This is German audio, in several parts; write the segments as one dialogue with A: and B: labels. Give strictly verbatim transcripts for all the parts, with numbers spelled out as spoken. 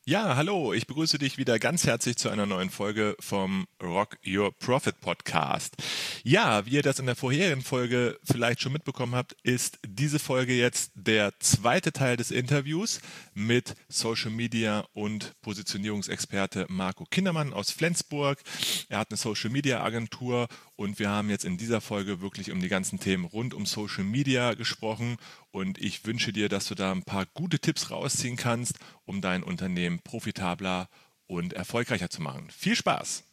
A: Ja, hallo, ich begrüße dich wieder ganz herzlich zu einer neuen Folge vom Rock Your Profit Podcast. Ja, wie ihr das in der vorherigen Folge vielleicht schon mitbekommen habt, ist diese Folge jetzt der zweite Teil des Interviews mit Social Media und Positionierungsexperte Marco Kindermann aus Flensburg. Er hat eine Social Media Agentur und wir haben jetzt in dieser Folge wirklich um die ganzen Themen rund um Social Media gesprochen. Und ich wünsche dir, dass du da ein paar gute Tipps rausziehen kannst, um dein Unternehmen profitabler und erfolgreicher zu machen. Viel Spaß!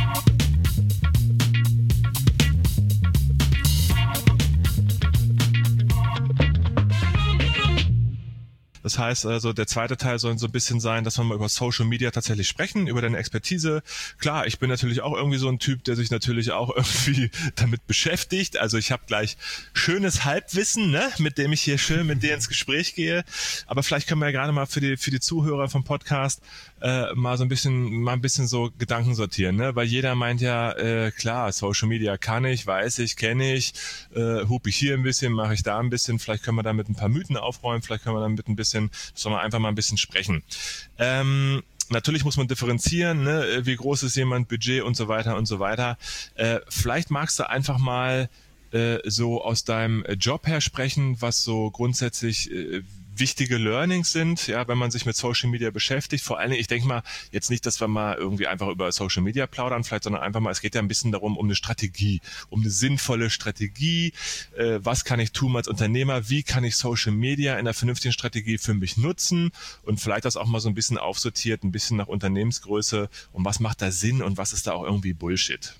A: Das heißt also, der zweite Teil soll so ein bisschen sein, dass wir mal über Social Media tatsächlich sprechen, über deine Expertise. Klar, ich bin natürlich auch irgendwie so ein Typ, der sich natürlich auch irgendwie damit beschäftigt. Also ich habe gleich schönes Halbwissen, ne, mit dem ich hier schön mit dir ins Gespräch gehe. Aber vielleicht können wir ja gerade mal für die für die Zuhörer vom Podcast äh, mal so ein bisschen mal ein bisschen so Gedanken sortieren, ne? Weil jeder meint ja, äh, klar, Social Media kann ich, weiß ich, kenne ich, äh, hupe ich hier ein bisschen, mache ich da ein bisschen. Vielleicht können wir damit ein paar Mythen aufräumen, vielleicht können wir damit ein bisschen sollen wir einfach mal ein bisschen sprechen. Ähm, natürlich muss man differenzieren, ne? Wie groß ist jemand, Budget und so weiter und so weiter. Äh, vielleicht magst du einfach mal äh, so aus deinem Job her sprechen, was so grundsätzlich äh, wichtige Learnings sind, ja, wenn man sich mit Social Media beschäftigt. Vor allen Dingen, ich denke mal, jetzt nicht, dass wir mal irgendwie einfach über Social Media plaudern, vielleicht, sondern einfach mal, es geht ja ein bisschen darum, um eine Strategie, um eine sinnvolle Strategie. Äh, was kann ich tun als Unternehmer? Wie kann ich Social Media in einer vernünftigen Strategie für mich nutzen? Und vielleicht das auch mal so ein bisschen aufsortiert, ein bisschen nach Unternehmensgröße. Und was macht da Sinn und was ist da auch irgendwie Bullshit?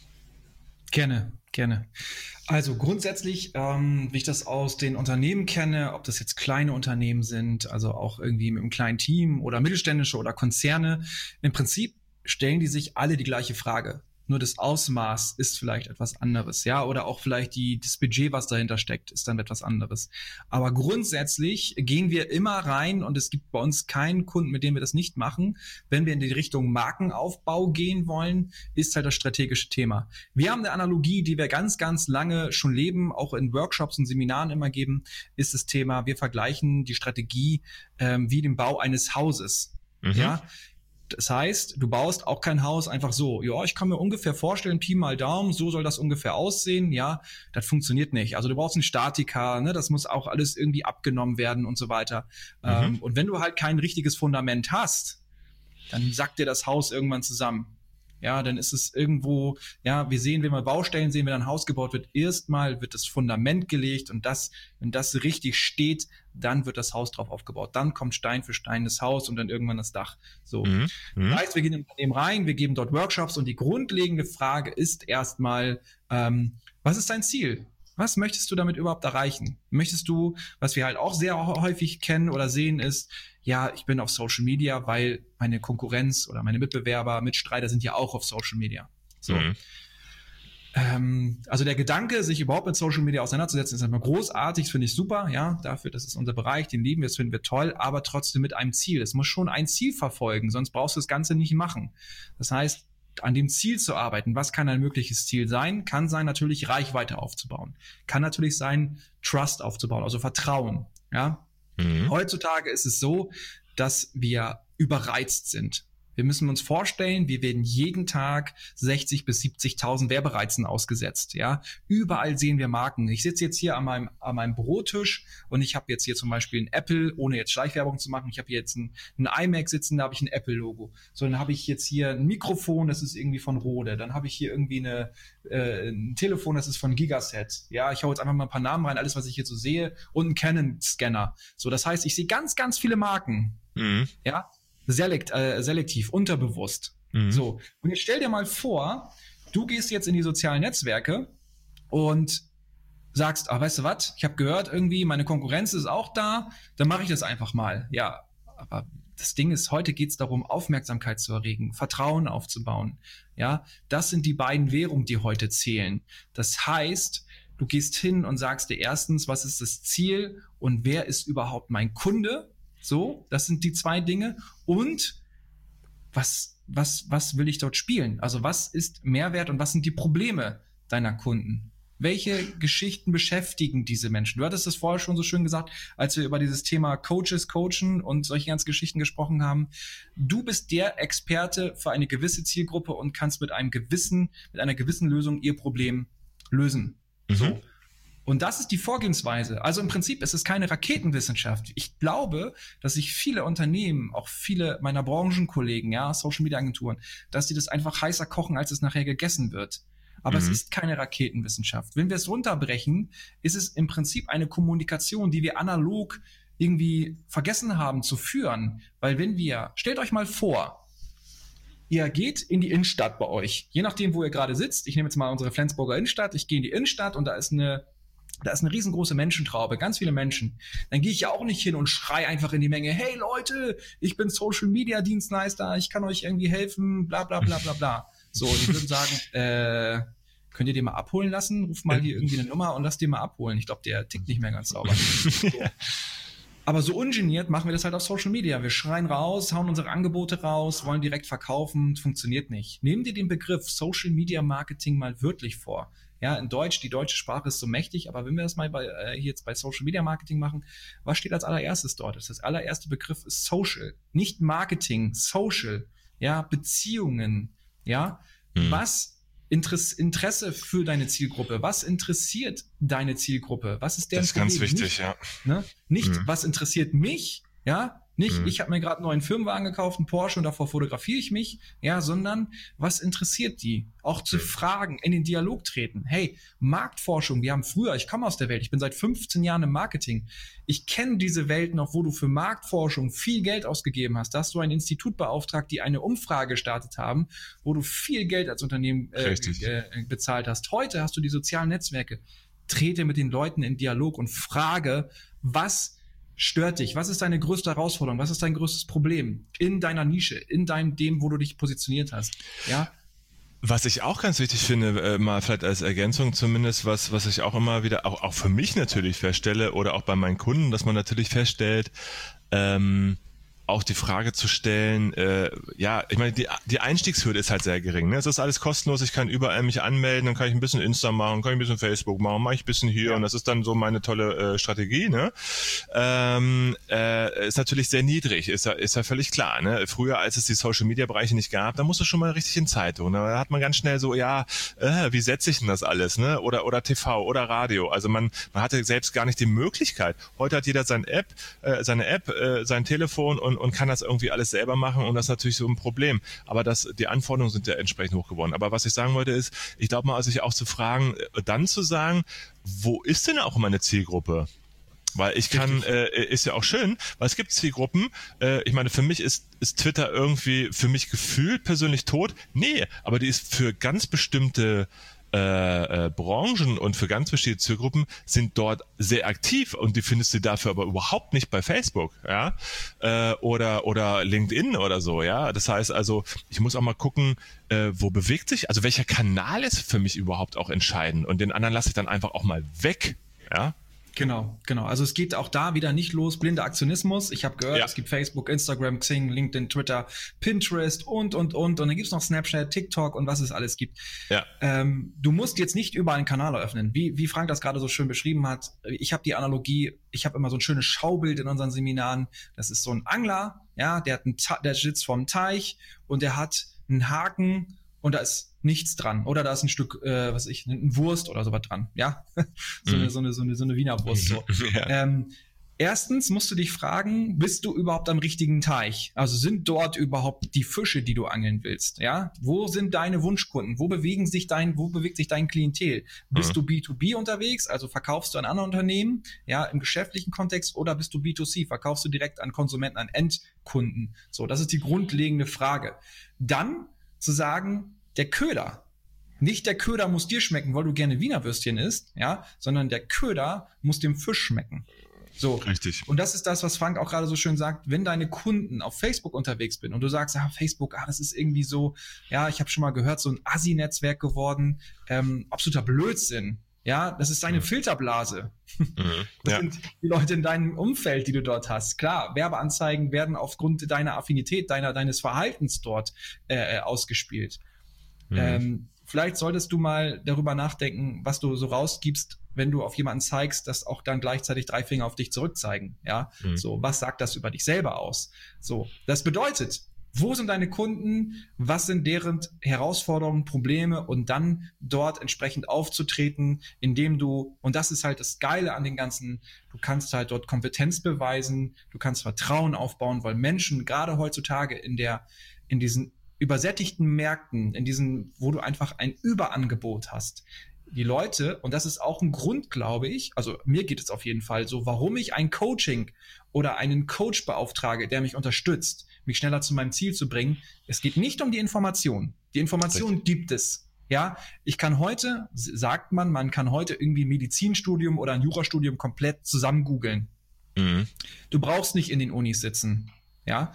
B: Gerne, gerne. Also grundsätzlich, ähm, wie ich das aus den Unternehmen kenne, ob das jetzt kleine Unternehmen sind, also auch irgendwie mit einem kleinen Team oder mittelständische oder Konzerne, im Prinzip stellen die sich alle die gleiche Frage. Nur das Ausmaß ist vielleicht etwas anderes, ja, oder auch vielleicht die, das Budget, was dahinter steckt, ist dann etwas anderes. Aber grundsätzlich gehen wir immer rein und es gibt bei uns keinen Kunden, mit dem wir das nicht machen. Wenn wir in die Richtung Markenaufbau gehen wollen, ist halt das strategische Thema. Wir haben eine Analogie, die wir ganz, ganz lange schon leben, auch in Workshops und Seminaren immer geben, ist das Thema, wir vergleichen die Strategie ähm, wie den Bau eines Hauses, mhm. ja. Das heißt, du baust auch kein Haus einfach so. Ja, ich kann mir ungefähr vorstellen, Pi mal Daumen, so soll das ungefähr aussehen. Ja, das funktioniert nicht. Also du brauchst einen Statiker, ne, das muss auch alles irgendwie abgenommen werden und so weiter. Mhm. Ähm, und wenn du halt kein richtiges Fundament hast, dann sackt dir das Haus irgendwann zusammen. Ja, dann ist es irgendwo, ja, wir sehen, wenn wir Baustellen sehen, wenn ein Haus gebaut wird, erstmal wird das Fundament gelegt und das, wenn das richtig steht, dann wird das Haus drauf aufgebaut. Dann kommt Stein für Stein das Haus und dann irgendwann das Dach. So. Mhm. Das heißt, wir gehen in ein Unternehmen rein, wir geben dort Workshops und die grundlegende Frage ist erstmal, ähm, was ist dein Ziel? Was möchtest du damit überhaupt erreichen? Möchtest du, was wir halt auch sehr häufig kennen oder sehen, ist, ja, ich bin auf Social Media, weil meine Konkurrenz oder meine Mitbewerber, Mitstreiter sind ja auch auf Social Media. So. Mhm. Ähm, also der Gedanke, sich überhaupt mit Social Media auseinanderzusetzen, ist einfach großartig, das finde ich super, ja, dafür, das ist unser Bereich, den lieben wir, das finden wir toll, aber trotzdem mit einem Ziel. Es muss schon ein Ziel verfolgen, sonst brauchst du das Ganze nicht machen. Das heißt, an dem Ziel zu arbeiten. Was kann ein mögliches Ziel sein? Kann sein, natürlich Reichweite aufzubauen. Kann natürlich sein, Trust aufzubauen, also Vertrauen. Ja? Mhm. Heutzutage ist es so, dass wir überreizt sind. Wir müssen uns vorstellen, wir werden jeden Tag sechzig bis siebzigtausend Werbereizen ausgesetzt. Ja, überall sehen wir Marken. Ich sitze jetzt hier an meinem, an meinem Bürotisch und ich habe jetzt hier zum Beispiel ein Apple, ohne jetzt Schleichwerbung zu machen. Ich habe hier jetzt ein, ein iMac sitzen, da habe ich ein Apple-Logo. So, dann habe ich jetzt hier ein Mikrofon, das ist irgendwie von Rode. Dann habe ich hier irgendwie eine, äh, ein Telefon, das ist von Gigaset. Ja, ich hau jetzt einfach mal ein paar Namen rein, alles, was ich hier so sehe, und einen Canon-Scanner. So, das heißt, ich sehe ganz, ganz viele Marken. Mhm. Ja. Selekt, äh, selektiv, unterbewusst. Mhm. So. Und jetzt stell dir mal vor, du gehst jetzt in die sozialen Netzwerke und sagst, ah, weißt du was, ich habe gehört, irgendwie meine Konkurrenz ist auch da, dann mache ich das einfach mal. Ja, aber das Ding ist, heute geht es darum, Aufmerksamkeit zu erregen, Vertrauen aufzubauen. Ja, das sind die beiden Währungen, die heute zählen. Das heißt, du gehst hin und sagst dir erstens, was ist das Ziel und wer ist überhaupt mein Kunde? So, das sind die zwei Dinge. Und was, was, was will ich dort spielen? Also was ist Mehrwert und was sind die Probleme deiner Kunden? Welche Geschichten beschäftigen diese Menschen? Du hattest es vorher schon so schön gesagt, als wir über dieses Thema Coaches, Coachen und solche ganzen Geschichten gesprochen haben. Du bist der Experte für eine gewisse Zielgruppe und kannst mit einem gewissen, mit einer gewissen Lösung ihr Problem lösen. Mhm. So. Und das ist die Vorgehensweise. Also im Prinzip ist es keine Raketenwissenschaft. Ich glaube, dass sich viele Unternehmen, auch viele meiner Branchenkollegen, ja, Social-Media-Agenturen, dass die das einfach heißer kochen, als es nachher gegessen wird. Aber mhm. es ist keine Raketenwissenschaft. Wenn wir es runterbrechen, ist es im Prinzip eine Kommunikation, die wir analog irgendwie vergessen haben zu führen. Weil wenn wir, stellt euch mal vor, ihr geht in die Innenstadt bei euch, je nachdem, wo ihr gerade sitzt. Ich nehme jetzt mal unsere Flensburger Innenstadt. Ich gehe in die Innenstadt und da ist eine Da ist eine riesengroße Menschentraube, ganz viele Menschen. Dann gehe ich ja auch nicht hin und schrei einfach in die Menge, hey Leute, ich bin Social-Media-Dienstleister, ich kann euch irgendwie helfen, bla bla bla bla bla. So, und ich würde sagen, äh, könnt ihr den mal abholen lassen? Ruf mal hier irgendwie eine Nummer und lasst den mal abholen. Ich glaube, der tickt nicht mehr ganz sauber. So. Aber so ungeniert machen wir das halt auf Social Media. Wir schreien raus, hauen unsere Angebote raus, wollen direkt verkaufen, funktioniert nicht. Nehmen dir den Begriff Social Media Marketing mal wörtlich vor. Ja, in Deutsch, die deutsche Sprache ist so mächtig, aber wenn wir das mal bei, äh, hier jetzt bei Social Media Marketing machen, was steht als allererstes dort? Das allererste Begriff ist Social, nicht Marketing, Social, ja, Beziehungen, ja, mhm. was Interesse, Interesse für deine Zielgruppe, was interessiert deine Zielgruppe, was ist deren
A: Das ist ganz
B: Problem?
A: wichtig,
B: nicht,
A: ja.
B: Ne? Nicht,
A: mhm.
B: was interessiert mich, ja, nicht, mhm. ich habe mir gerade einen neuen Firmenwagen gekauft, einen Porsche und davor fotografiere ich mich, ja, sondern was interessiert die? Auch zu mhm. fragen, in den Dialog treten. Hey, Marktforschung, wir haben früher, ich komme aus der Welt, ich bin seit fünfzehn Jahren im Marketing. Ich kenne diese Welt noch, wo du für Marktforschung viel Geld ausgegeben hast. Da hast du ein Institut beauftragt, die eine Umfrage gestartet haben, wo du viel Geld als Unternehmen äh, äh, bezahlt hast. Heute hast du die sozialen Netzwerke. Trete mit den Leuten in Dialog und frage, was stört dich? Was ist deine größte Herausforderung? Was ist dein größtes Problem in deiner Nische, in deinem dem, wo du dich positioniert hast? Ja.
A: Was ich auch ganz wichtig finde, äh, mal vielleicht als Ergänzung zumindest, was was ich auch immer wieder, auch auch für mich natürlich feststelle oder auch bei meinen Kunden, dass man natürlich feststellt, ähm, auch die Frage zu stellen, äh, ja, ich meine, die, die Einstiegshürde ist halt sehr gering. Ne? Es ist alles kostenlos, ich kann überall mich anmelden, dann kann ich ein bisschen Insta machen, kann ich ein bisschen Facebook machen, mache ich ein bisschen hier ja. und das ist dann so meine tolle äh, Strategie. Ne? Ähm, äh, ist natürlich sehr niedrig, ist ja, ist ja völlig klar. Ne? Früher, als es die Social-Media-Bereiche nicht gab, da musste schon mal richtig in Zeitung. Da hat man ganz schnell so, ja, äh, wie setze ich denn das alles? Ne? Oder oder T V oder Radio. Also man man hatte selbst gar nicht die Möglichkeit. Heute hat jeder seine App, äh, seine App, äh, sein Telefon und und kann das irgendwie alles selber machen und das ist natürlich so ein Problem. Aber das, die Anforderungen sind ja entsprechend hoch geworden. Aber was ich sagen wollte ist, ich glaube mal, sich auch zu fragen, dann zu sagen, wo ist denn auch meine Zielgruppe? Weil ich kann, äh, ist ja auch schön, weil es gibt Zielgruppen, äh, ich meine, für mich ist, ist Twitter irgendwie für mich gefühlt persönlich tot. Nee, aber die ist für ganz bestimmte Äh, äh, Branchen und für ganz bestimmte Zielgruppen sind dort sehr aktiv und die findest du dafür aber überhaupt nicht bei Facebook, ja, äh, oder oder LinkedIn oder so, ja. Das heißt also, ich muss auch mal gucken, äh, wo bewegt sich, also welcher Kanal ist für mich überhaupt auch entscheidend und den anderen lasse ich dann einfach auch mal weg, ja.
B: Genau, genau. Also es geht auch da wieder nicht los, blinder Aktionismus. Ich habe gehört, ja. es gibt Facebook, Instagram, Xing, LinkedIn, Twitter, Pinterest und, und, und. Und dann gibt's noch Snapchat, TikTok und was es alles gibt.
A: Ja.
B: Ähm, du musst jetzt nicht überall einen Kanal eröffnen. Wie, wie Frank das gerade so schön beschrieben hat. Ich habe die Analogie, ich habe immer so ein schönes Schaubild in unseren Seminaren. Das ist so ein Angler, ja, der hat einen, der sitzt vorm Teich und der hat einen Haken und da ist nichts dran. Oder da ist ein Stück, äh, was weiß ich, ein Wurst oder sowas dran. Ja, so, mm. eine, so, eine, so, eine, so eine Wiener Wurst. So. ja. ähm, erstens musst du dich fragen, bist du überhaupt am richtigen Teich? Also sind dort überhaupt die Fische, die du angeln willst? Ja, wo sind deine Wunschkunden? Wo bewegen sich dein, wo bewegt sich dein Klientel? Bist mm. du B zwei B unterwegs? Also verkaufst du an andere Unternehmen? Ja, im geschäftlichen Kontext oder bist du B zwei C? Verkaufst du direkt an Konsumenten, an Endkunden? So, das ist die grundlegende Frage. Dann zu sagen, der Köder. Nicht der Köder muss dir schmecken, weil du gerne Wiener Würstchen isst, ja, sondern der Köder muss dem Fisch schmecken. So.
A: Richtig.
B: Und das ist das, was Frank auch gerade so schön sagt, wenn deine Kunden auf Facebook unterwegs sind und du sagst, ah, Facebook, ah, das ist irgendwie so, ja, ich habe schon mal gehört, so ein Assi-Netzwerk geworden, ähm, absoluter Blödsinn. Ja, das ist deine mhm. Filterblase. Mhm. Das ja. sind die Leute in deinem Umfeld, die du dort hast. Klar, Werbeanzeigen werden aufgrund deiner Affinität, deiner, deines Verhaltens dort äh, ausgespielt. Mhm. Ähm, vielleicht solltest du mal darüber nachdenken, was du so rausgibst, wenn du auf jemanden zeigst, dass auch dann gleichzeitig drei Finger auf dich zurückzeigen. Ja, mhm. So, was sagt das über dich selber aus? So, das bedeutet, wo sind deine Kunden? Was sind deren Herausforderungen, Probleme? Und dann dort entsprechend aufzutreten, indem du, und das ist halt das Geile an den ganzen, du kannst halt dort Kompetenz beweisen, du kannst Vertrauen aufbauen, weil Menschen gerade heutzutage in der, in diesen übersättigten Märkten, in diesen, wo du einfach ein Überangebot hast, die Leute, und das ist auch ein Grund, glaube ich, also mir geht es auf jeden Fall so, warum ich ein Coaching oder einen Coach beauftrage, der mich unterstützt, mich schneller zu meinem Ziel zu bringen. Es geht nicht um die Information. Die Information Richtig. Gibt es. Ja, ich kann heute, sagt man, man kann heute irgendwie ein Medizinstudium oder ein Jurastudium komplett zusammen googeln. Mhm. Du brauchst nicht in den Unis sitzen. Ja.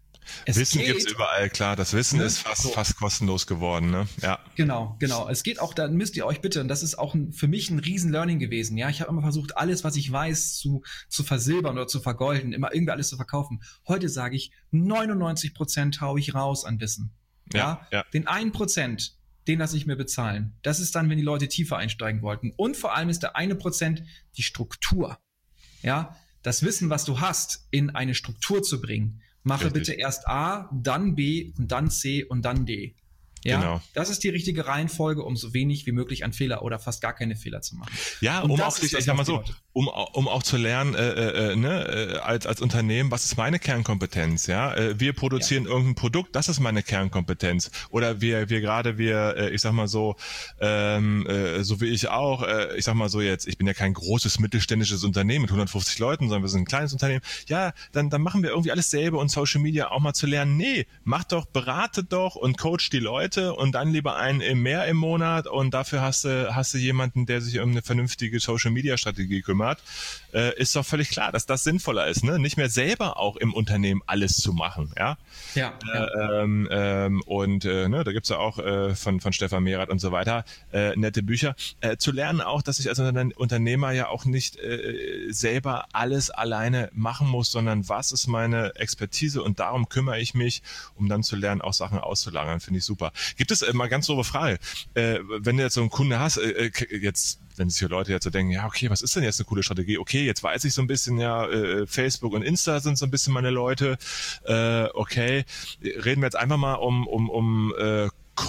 A: Es Wissen geht, gibt's überall, klar. Das Wissen ne? ist fast, so. fast kostenlos geworden, ne? Ja.
B: Genau, genau. Es geht auch, da müsst ihr euch bitte, und das ist auch ein, für mich ein riesen Learning gewesen. Ja, ich habe immer versucht, alles, was ich weiß, zu, zu versilbern oder zu vergolden, immer irgendwie alles zu verkaufen. Heute sage ich, neunundneunzig Prozent hau ich raus an Wissen. Ja, ja. ja. Den einen Prozent, den lasse ich mir bezahlen. Das ist dann, wenn die Leute tiefer einsteigen wollten. Und vor allem ist der eine Prozent die Struktur. Ja, das Wissen, was du hast, in eine Struktur zu bringen. Mache Richtig. Bitte erst A, dann B und dann C und dann D. Ja, genau. Das ist die richtige Reihenfolge, um so wenig wie möglich an Fehler oder fast gar keine Fehler zu machen.
A: Ja, und um auch, ich sag mal so, um, um auch zu lernen, äh, äh, ne, äh, als, als Unternehmen, was ist meine Kernkompetenz, ja? Äh, wir produzieren ja. irgendein Produkt, das ist meine Kernkompetenz. Oder wir, wir gerade, wir, äh, ich sag mal so, ähm, äh, so wie ich auch, äh, ich sag mal so jetzt, ich bin ja kein großes mittelständisches Unternehmen mit hundertfünfzig Leuten, sondern wir sind ein kleines Unternehmen. Ja, dann, dann machen wir irgendwie alles selber und Social Media auch mal zu lernen. Nee, mach doch, berate doch und coach die Leute und dann lieber einen im mehr im Monat und dafür hast du, hast du jemanden, der sich um eine vernünftige Social-Media-Strategie kümmert, äh, ist doch völlig klar, dass das sinnvoller ist, ne? Nicht mehr selber auch im Unternehmen alles zu machen, ja?
B: Ja.
A: Äh, ja. Ähm, ähm, und äh, ne, da gibt's ja auch äh, von, von Stefan Merath und so weiter äh, nette Bücher. Äh, zu lernen auch, dass ich als Unternehmer ja auch nicht äh, selber alles alleine machen muss, sondern was ist meine Expertise und darum kümmere ich mich, um dann zu lernen, auch Sachen auszulagern, finde ich super. Gibt es äh, mal ganz doofe Frage, äh, wenn du jetzt so einen Kunde hast, äh, jetzt, wenn sich hier Leute jetzt so denken, ja okay, was ist denn jetzt eine coole Strategie? Okay, jetzt weiß ich so ein bisschen, ja, äh, Facebook und Insta sind so ein bisschen meine Leute, äh, okay, reden wir jetzt einfach mal um, um, um äh,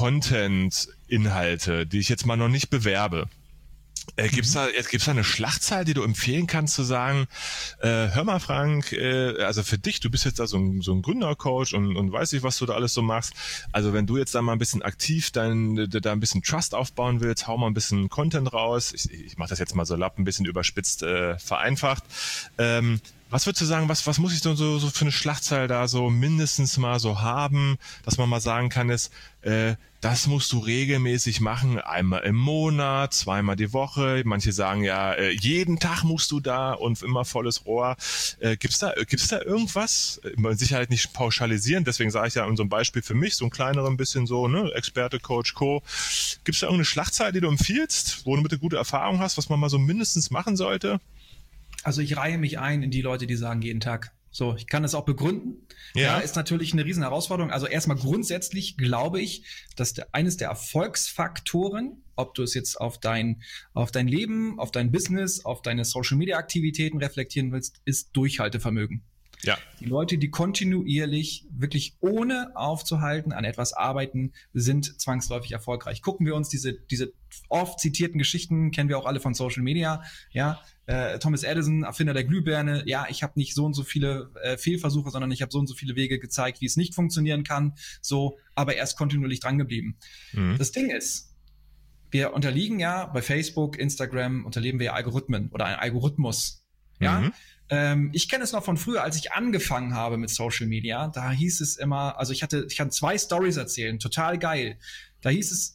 A: Content-Inhalte, die ich jetzt mal noch nicht bewerbe. Äh, gibt's da, gibt's da eine Schlachtzahl, die du empfehlen kannst, zu sagen, äh, hör mal Frank, äh, also für dich, du bist jetzt da so ein, so ein Gründercoach und, und weiß nicht, was du da alles so machst. Also wenn du jetzt da mal ein bisschen aktiv dein, da ein bisschen Trust aufbauen willst, hau mal ein bisschen Content raus. Ich, ich mache das jetzt mal so lapp, ein bisschen überspitzt, äh, vereinfacht. Ähm, Was würdest du sagen, was, was muss ich denn so, so für eine Schlachtzahl da so mindestens mal so haben, dass man mal sagen kann, ist, äh, das musst du regelmäßig machen, einmal im Monat, zweimal die Woche. Manche sagen ja, äh, jeden Tag musst du da und immer volles Rohr. Äh, gibt's da, gibt's da irgendwas? Mit Sicherheit nicht pauschalisieren, deswegen sage ich ja in so einem Beispiel für mich, so ein kleineres ein bisschen so, ne, Experte, Coach, Co. Gibt's da irgendeine Schlachtzahl, die du empfiehlst, wo du bitte gute Erfahrung hast, was man mal so mindestens machen sollte?
B: Also ich reihe mich ein in die Leute, die sagen jeden Tag. So, ich kann das auch begründen. Ja, ja ist natürlich eine riesen Herausforderung. Also erstmal grundsätzlich glaube ich, dass der, eines der Erfolgsfaktoren, ob du es jetzt auf dein, auf dein Leben, auf dein Business, auf deine Social-Media-Aktivitäten reflektieren willst, ist Durchhaltevermögen.
A: Ja.
B: Die Leute, die kontinuierlich, wirklich ohne aufzuhalten, an etwas arbeiten, sind zwangsläufig erfolgreich. Gucken wir uns diese, diese oft zitierten Geschichten, kennen wir auch alle von Social Media, ja, äh, Thomas Edison, Erfinder der Glühbirne, ja, ich habe nicht so und so viele äh, Fehlversuche, sondern ich habe so und so viele Wege gezeigt, wie es nicht funktionieren kann, so, aber er ist kontinuierlich dran geblieben. Mhm. Das Ding ist, wir unterliegen ja bei Facebook, Instagram, unterleben wir ja Algorithmen oder einen Algorithmus, ja, mhm. Ähm, ich kenne es noch von früher, als ich angefangen habe mit Social Media. Da hieß es immer, also ich hatte, ich kann zwei Stories erzählen, total geil. Da hieß es,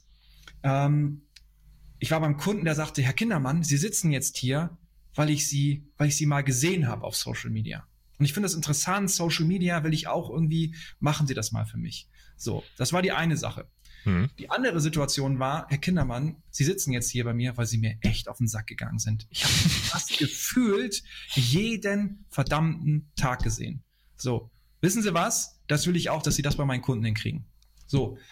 B: ähm, ich war beim Kunden, der sagte, Herr Kindermann, Sie sitzen jetzt hier, weil ich Sie, weil ich Sie mal gesehen habe auf Social Media. Und ich finde das interessant, Social Media will ich auch irgendwie, machen Sie das mal für mich. So, das war die eine Sache. Mhm. Die andere Situation war, Herr Kindermann, Sie sitzen jetzt hier bei mir, weil Sie mir echt auf den Sack gegangen sind. Ich habe fast gefühlt jeden verdammten Tag gesehen. So, wissen Sie was? Das will ich auch, dass Sie das bei meinen Kunden hinkriegen. So,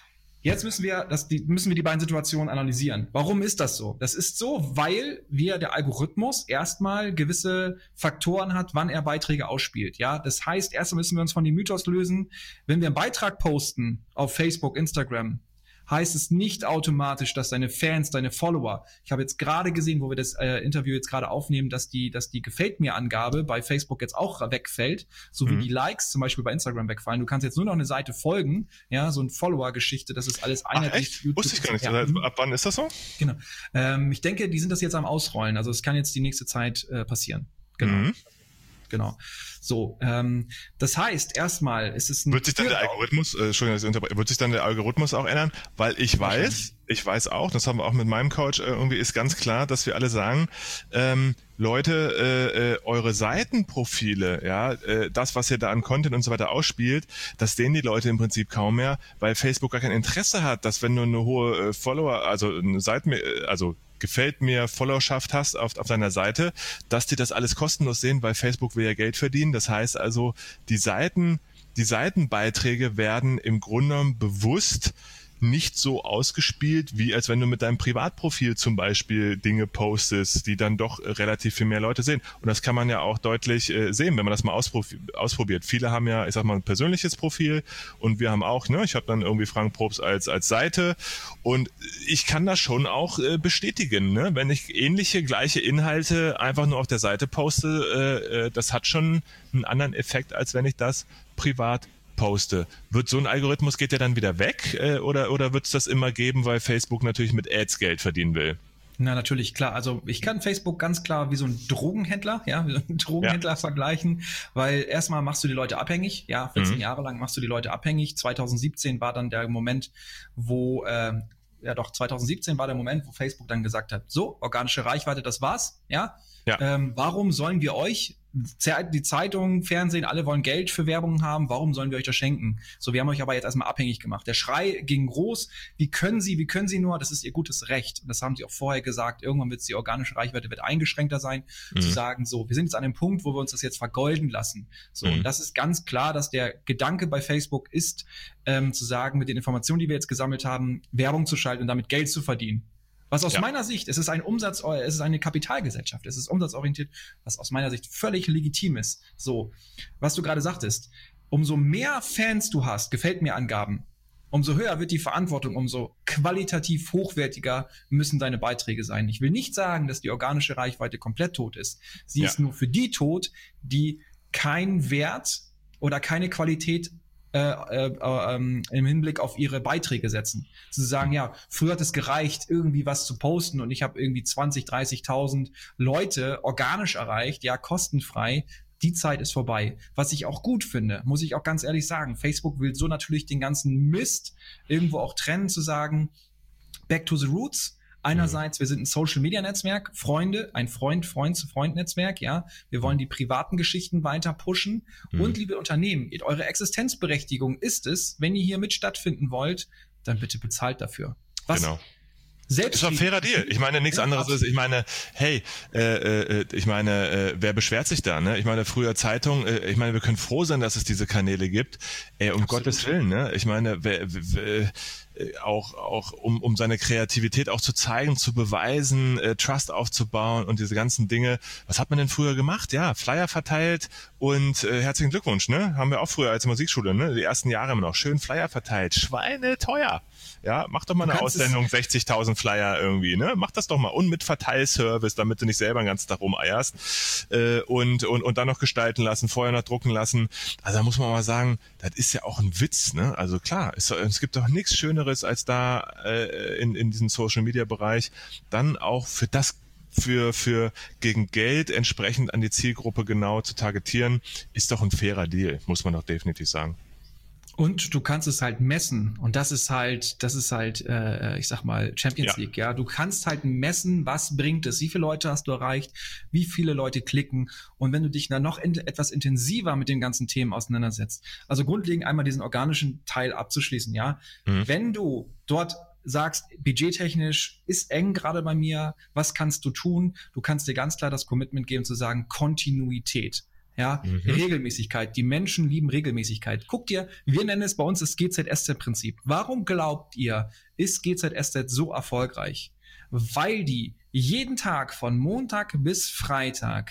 B: Jetzt müssen wir, das, die, müssen wir die beiden Situationen analysieren. Warum ist das so? Das ist so, weil wir der Algorithmus erstmal gewisse Faktoren hat, wann er Beiträge ausspielt. Ja, das heißt, erstmal müssen wir uns von dem Mythos lösen, wenn wir einen Beitrag posten auf Facebook, Instagram, heißt es nicht automatisch, dass deine Fans, deine Follower, ich habe jetzt gerade gesehen, wo wir das äh, Interview jetzt gerade aufnehmen, dass die, dass die Gefällt-mir-Angabe bei Facebook jetzt auch wegfällt, so wie mhm. die Likes zum Beispiel bei Instagram wegfallen. Du kannst jetzt nur noch eine Seite folgen, ja, so ein Follower-Geschichte, das ist alles einheitlich.
A: Ach, echt? Wusste ich gar nicht. Ja. Ab wann ist das so?
B: Genau. Ähm, ich denke, die sind das jetzt am Ausrollen, also es kann jetzt die nächste Zeit äh, passieren. Genau. Mhm. Genau. So, ähm, das heißt, erstmal ist es ein
A: Wird sich dann der Algorithmus, äh, Entschuldigung, dass ich unterbreche, wird sich dann der Algorithmus auch ändern? Weil ich weiß, ich weiß auch, das haben wir auch mit meinem Coach, äh, irgendwie ist ganz klar, dass wir alle sagen, ähm, Leute, äh, äh, eure Seitenprofile, ja, äh, das, was ihr da an Content und so weiter ausspielt, das sehen die Leute im Prinzip kaum mehr, weil Facebook gar kein Interesse hat, dass wenn du eine hohe äh, Follower, also eine Seiten, äh, also gefällt mir, Followerschaft hast auf, auf deiner Seite, dass die das alles kostenlos sehen, weil Facebook will ja Geld verdienen. Das heißt also, die Seiten, die Seitenbeiträge werden im Grunde genommen bewusst nicht so ausgespielt, wie als wenn du mit deinem Privatprofil zum Beispiel Dinge postest, die dann doch relativ viel mehr Leute sehen. Und das kann man ja auch deutlich äh, sehen, wenn man das mal ausprobi- ausprobiert. Viele haben ja, ich sag mal, ein persönliches Profil und wir haben auch, ne, ich habe dann irgendwie Frank Probst als als Seite und ich kann das schon auch äh, bestätigen, ne, wenn ich ähnliche, gleiche Inhalte einfach nur auf der Seite poste, äh, äh, das hat schon einen anderen Effekt, als wenn ich das privat poste. Wird so ein Algorithmus, geht der dann wieder weg äh, oder, oder wird es das immer geben, weil Facebook natürlich mit Ads Geld verdienen will?
B: Na, natürlich, klar. Also ich kann Facebook ganz klar wie so ein Drogenhändler, ja, wie so ein Drogenhändler ja. vergleichen, weil erstmal machst du die Leute abhängig, ja, vierzehn mhm. Jahre lang machst du die Leute abhängig. zwanzig siebzehn war dann der Moment, wo, äh, ja doch, zwanzig siebzehn war der Moment, wo Facebook dann gesagt hat, so, organische Reichweite, das war's, ja. ja. Ähm, warum sollen wir euch die Zeitung, Fernsehen, alle wollen Geld für Werbung haben, warum sollen wir euch das schenken? So, wir haben euch aber jetzt erstmal abhängig gemacht. Der Schrei ging groß, wie können Sie, wie können Sie nur, das ist Ihr gutes Recht. Und das haben Sie auch vorher gesagt, irgendwann wird die organische Reichweite wird eingeschränkter sein, mhm. zu sagen, so, wir sind jetzt an dem Punkt, wo wir uns das jetzt vergolden lassen. So, mhm. und das ist ganz klar, dass der Gedanke bei Facebook ist, ähm, zu sagen, mit den Informationen, die wir jetzt gesammelt haben, Werbung zu schalten und damit Geld zu verdienen. Was aus ja. meiner Sicht, es ist ein Umsatz, es ist eine Kapitalgesellschaft, es ist umsatzorientiert, was aus meiner Sicht völlig legitim ist. So, was du gerade sagtest, umso mehr Fans du hast, gefällt mir Angaben, umso höher wird die Verantwortung, umso qualitativ hochwertiger müssen deine Beiträge sein. Ich will nicht sagen, dass die organische Reichweite komplett tot ist. Sie ja. ist nur für die tot, die keinen Wert oder keine Qualität Äh, äh, ähm, im Hinblick auf ihre Beiträge setzen. Zu sagen, ja, früher hat es gereicht, irgendwie was zu posten und ich habe irgendwie zwanzig, dreißigtausend Leute organisch erreicht, ja, kostenfrei. Die Zeit ist vorbei. Was ich auch gut finde, muss ich auch ganz ehrlich sagen, Facebook will so natürlich den ganzen Mist irgendwo auch trennen, zu sagen, back to the roots. Einerseits, wir sind ein Social-Media-Netzwerk, Freunde, ein Freund-Freund-zu-Freund-Netzwerk, ja. Wir wollen die privaten Geschichten weiter pushen. Mhm. Und, liebe Unternehmen, eure Existenzberechtigung ist es, wenn ihr hier mit stattfinden wollt, dann bitte bezahlt dafür. Was?
A: Genau. Selbst ist doch ein fairer Deal. Ich meine, nichts ja, anderes ist, ich meine, hey, äh, äh, ich meine, äh, wer beschwert sich da, ne? Ich meine, früher Zeitung, äh, ich meine, wir können froh sein, dass es diese Kanäle gibt. Ey, um Absolut. Gottes Willen, ne? Ich meine, wer, wer, auch auch um um seine Kreativität auch zu zeigen, zu beweisen, äh, Trust aufzubauen und diese ganzen Dinge. Was hat man denn früher gemacht? Ja, Flyer verteilt und äh, herzlichen Glückwunsch, ne? Haben wir auch früher als Musikschule, ne? Die ersten Jahre immer noch schön Flyer verteilt. Schweine teuer. Ja, mach doch mal eine Aussendung, sechzigtausend Flyer irgendwie, ne? Mach das doch mal. Und mit Verteilservice, damit du nicht selber den ganzen Tag rumeierst. Äh, und, und, und dann noch gestalten lassen, vorher noch drucken lassen. Also da muss man mal sagen, das ist ja auch ein Witz, ne? Also klar, es, es gibt doch nichts Schöneres, als da äh, in, in diesem Social-Media-Bereich dann auch für das für für gegen Geld entsprechend an die Zielgruppe genau zu targetieren, ist doch ein fairer Deal, muss man doch definitiv sagen.
B: Und du kannst es halt messen. Und das ist halt, das ist halt, äh, ich sag mal, Champions ja. League, ja. Du kannst halt messen, was bringt es, wie viele Leute hast du erreicht, wie viele Leute klicken. Und wenn du dich dann noch in, etwas intensiver mit den ganzen Themen auseinandersetzt, also grundlegend einmal diesen organischen Teil abzuschließen, ja. Mhm. Wenn du dort sagst, budgettechnisch ist eng gerade bei mir, was kannst du tun? Du kannst dir ganz klar das Commitment geben zu sagen, Kontinuität. Ja, mhm. Regelmäßigkeit. Die Menschen lieben Regelmäßigkeit. Guckt ihr, wir nennen es bei uns das G Z S Z-Prinzip. Warum glaubt ihr, ist G Z S Z so erfolgreich? Weil die jeden Tag von Montag bis Freitag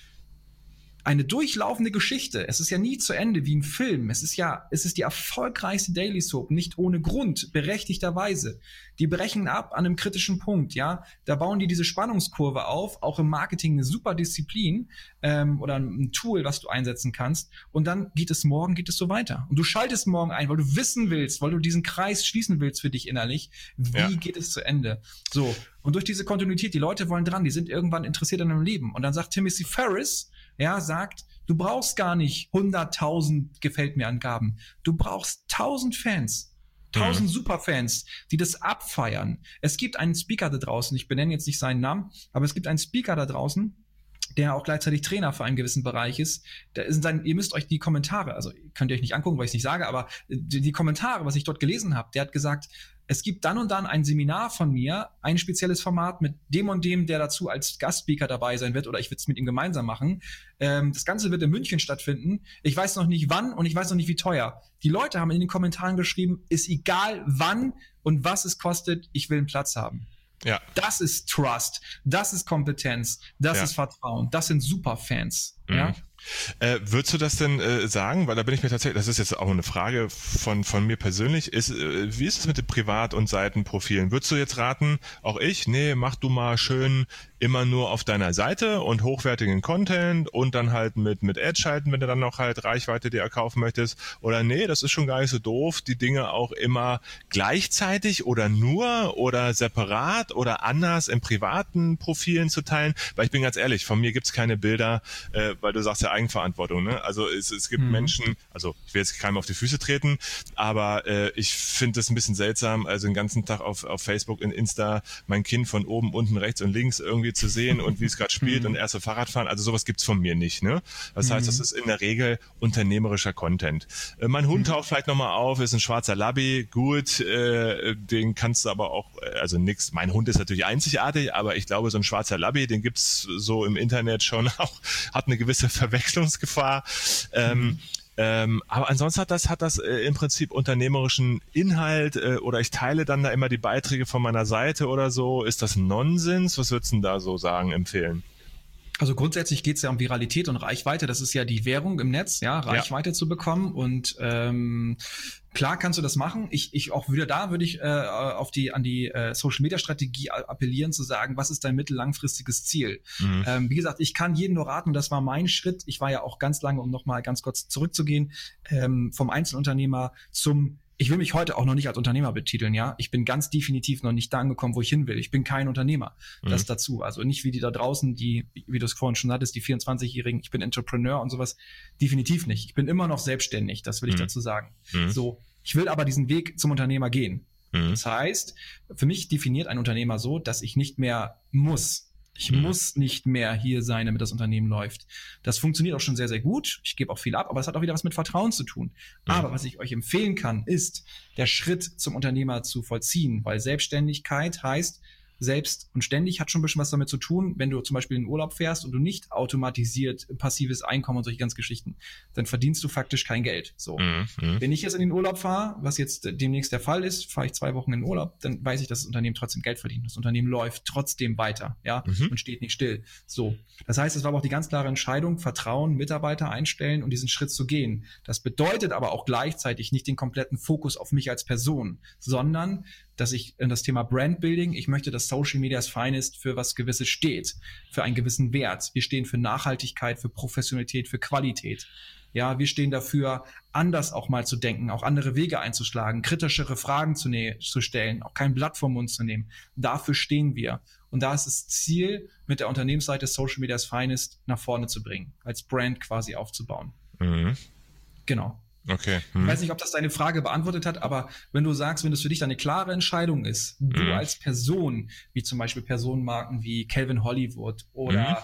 B: eine durchlaufende Geschichte. Es ist ja nie zu Ende wie ein Film. Es ist ja, es ist die erfolgreichste Daily Soap, nicht ohne Grund, berechtigterweise. Die brechen ab an einem kritischen Punkt, ja. Da bauen die diese Spannungskurve auf, auch im Marketing eine super Disziplin ähm, oder ein Tool, was du einsetzen kannst. Und dann geht es morgen, geht es so weiter. Und du schaltest morgen ein, weil du wissen willst, weil du diesen Kreis schließen willst für dich innerlich. Wie ja. geht es zu Ende? So. Und durch diese Kontinuität, die Leute wollen dran, die sind irgendwann interessiert an deinem Leben. Und dann sagt Timothy Ferriss, ja, sagt, du brauchst gar nicht hunderttausend gefällt mir Angaben. Du brauchst tausend Fans. Tausend mhm. Superfans, die das abfeiern. Es gibt einen Speaker da draußen, ich benenne jetzt nicht seinen Namen, aber es gibt einen Speaker da draußen, der auch gleichzeitig Trainer für einen gewissen Bereich ist. Da ist sein, ihr müsst euch die Kommentare, also könnt ihr euch nicht angucken, weil ich es nicht sage, aber die, die Kommentare, was ich dort gelesen habe, der hat gesagt, es gibt dann und dann ein Seminar von mir, ein spezielles Format mit dem und dem, der dazu als Gastspeaker dabei sein wird, oder ich würde es mit ihm gemeinsam machen. Ähm, das Ganze wird in München stattfinden. Ich weiß noch nicht wann und ich weiß noch nicht wie teuer. Die Leute haben in den Kommentaren geschrieben, ist egal wann und was es kostet, ich will einen Platz haben. Ja. Das ist Trust, das ist Kompetenz, das ja. ist Vertrauen, das sind Superfans. Mhm. Ja.
A: Äh, würdest du das denn äh, sagen? Weil da bin ich mir tatsächlich, das ist jetzt auch eine Frage von von mir persönlich, ist, äh, wie ist es mit den Privat- und Seitenprofilen? Würdest du jetzt raten, auch ich, nee, mach du mal schön immer nur auf deiner Seite und hochwertigen Content und dann halt mit mit Ads schalten, wenn du dann noch halt Reichweite dir erkaufen möchtest? Oder nee, das ist schon gar nicht so doof, die Dinge auch immer gleichzeitig oder nur oder separat oder anders in privaten Profilen zu teilen? Weil ich bin ganz ehrlich, von mir gibt's keine Bilder, äh, weil du sagst ja Eigenverantwortung, ne? Also es, es gibt mhm. Menschen, also ich will jetzt keinem auf die Füße treten, aber äh, ich finde das ein bisschen seltsam, also den ganzen Tag auf, auf Facebook und Insta mein Kind von oben, unten, rechts und links irgendwie zu sehen und wie es gerade spielt mhm. und erste Fahrradfahren, also sowas gibt's von mir nicht, ne? Das mhm. heißt, das ist in der Regel unternehmerischer Content. Äh, mein Hund mhm. taucht vielleicht nochmal auf, ist ein schwarzer Labby, gut, äh, den kannst du aber auch, also nix, mein Hund ist natürlich einzigartig, aber ich glaube, so ein schwarzer Labby, den gibt's so im Internet schon auch, hat eine gewisse Verwechslungsgefahr. Ähm, mhm. ähm, aber ansonsten hat das, hat das äh, im Prinzip unternehmerischen Inhalt äh, oder ich teile dann da immer die Beiträge von meiner Seite oder so. Ist das Nonsens? Was würdest du denn da so sagen, empfehlen?
B: Also grundsätzlich geht es ja um Viralität und Reichweite. Das ist ja die Währung im Netz, ja, Reichweite ja. zu bekommen. Und ähm, klar kannst du das machen. Ich, ich auch wieder da würde ich äh, auf die an die äh, Social Media Strategie appellieren, zu sagen, was ist dein mittel-langfristiges Ziel? Mhm. Ähm, wie gesagt, ich kann jedem nur raten, und das war mein Schritt. Ich war ja auch ganz lange, um nochmal ganz kurz zurückzugehen, ähm, vom Einzelunternehmer zum Ich will mich heute auch noch nicht als Unternehmer betiteln, ja. Ich bin ganz definitiv noch nicht da angekommen, wo ich hin will. Ich bin kein Unternehmer. Mhm. Das dazu. Also nicht wie die da draußen, die, wie du es vorhin schon hattest, die vierundzwanzigjährigen, ich bin Entrepreneur und sowas. Definitiv nicht. Ich bin immer noch selbstständig. Das will ich mhm. dazu sagen. Mhm. So. Ich will aber diesen Weg zum Unternehmer gehen. Mhm. Das heißt, für mich definiert ein Unternehmer so, dass ich nicht mehr muss. Ich mhm. muss nicht mehr hier sein, damit das Unternehmen läuft. Das funktioniert auch schon sehr, sehr gut. Ich gebe auch viel ab, aber es hat auch wieder was mit Vertrauen zu tun. Mhm. Aber was ich euch empfehlen kann, ist, der Schritt zum Unternehmer zu vollziehen, weil Selbstständigkeit heißt, selbst und ständig hat schon ein bisschen was damit zu tun, wenn du zum Beispiel in den Urlaub fährst und du nicht automatisiert passives Einkommen und solche ganz Geschichten, dann verdienst du faktisch kein Geld. So. Mhm. Wenn ich jetzt in den Urlaub fahre, was jetzt demnächst der Fall ist, fahre ich zwei Wochen in den Urlaub, dann weiß ich, dass das Unternehmen trotzdem Geld verdient. Das Unternehmen läuft trotzdem weiter, ja, mhm. und steht nicht still. So. Das heißt, es war aber auch die ganz klare Entscheidung, Vertrauen, Mitarbeiter einstellen und diesen Schritt zu gehen. Das bedeutet aber auch gleichzeitig nicht den kompletten Fokus auf mich als Person, sondern dass ich in das Thema Brandbuilding, ich möchte, dass Social Media's Finest für was Gewisses steht, für einen gewissen Wert. Wir stehen für Nachhaltigkeit, für Professionalität, für Qualität. Ja, wir stehen dafür, anders auch mal zu denken, auch andere Wege einzuschlagen, kritischere Fragen zu, ne- zu stellen, auch kein Blatt vom Mund zu nehmen. Dafür stehen wir. Und da ist das Ziel, mit der Unternehmensseite Social Media's Finest nach vorne zu bringen, als Brand quasi aufzubauen. Mhm. Genau.
A: Okay.
B: Hm. Ich weiß nicht, ob das deine Frage beantwortet hat, aber wenn du sagst, wenn das für dich eine klare Entscheidung ist, du hm. als Person, wie zum Beispiel Personenmarken wie Calvin Hollywood oder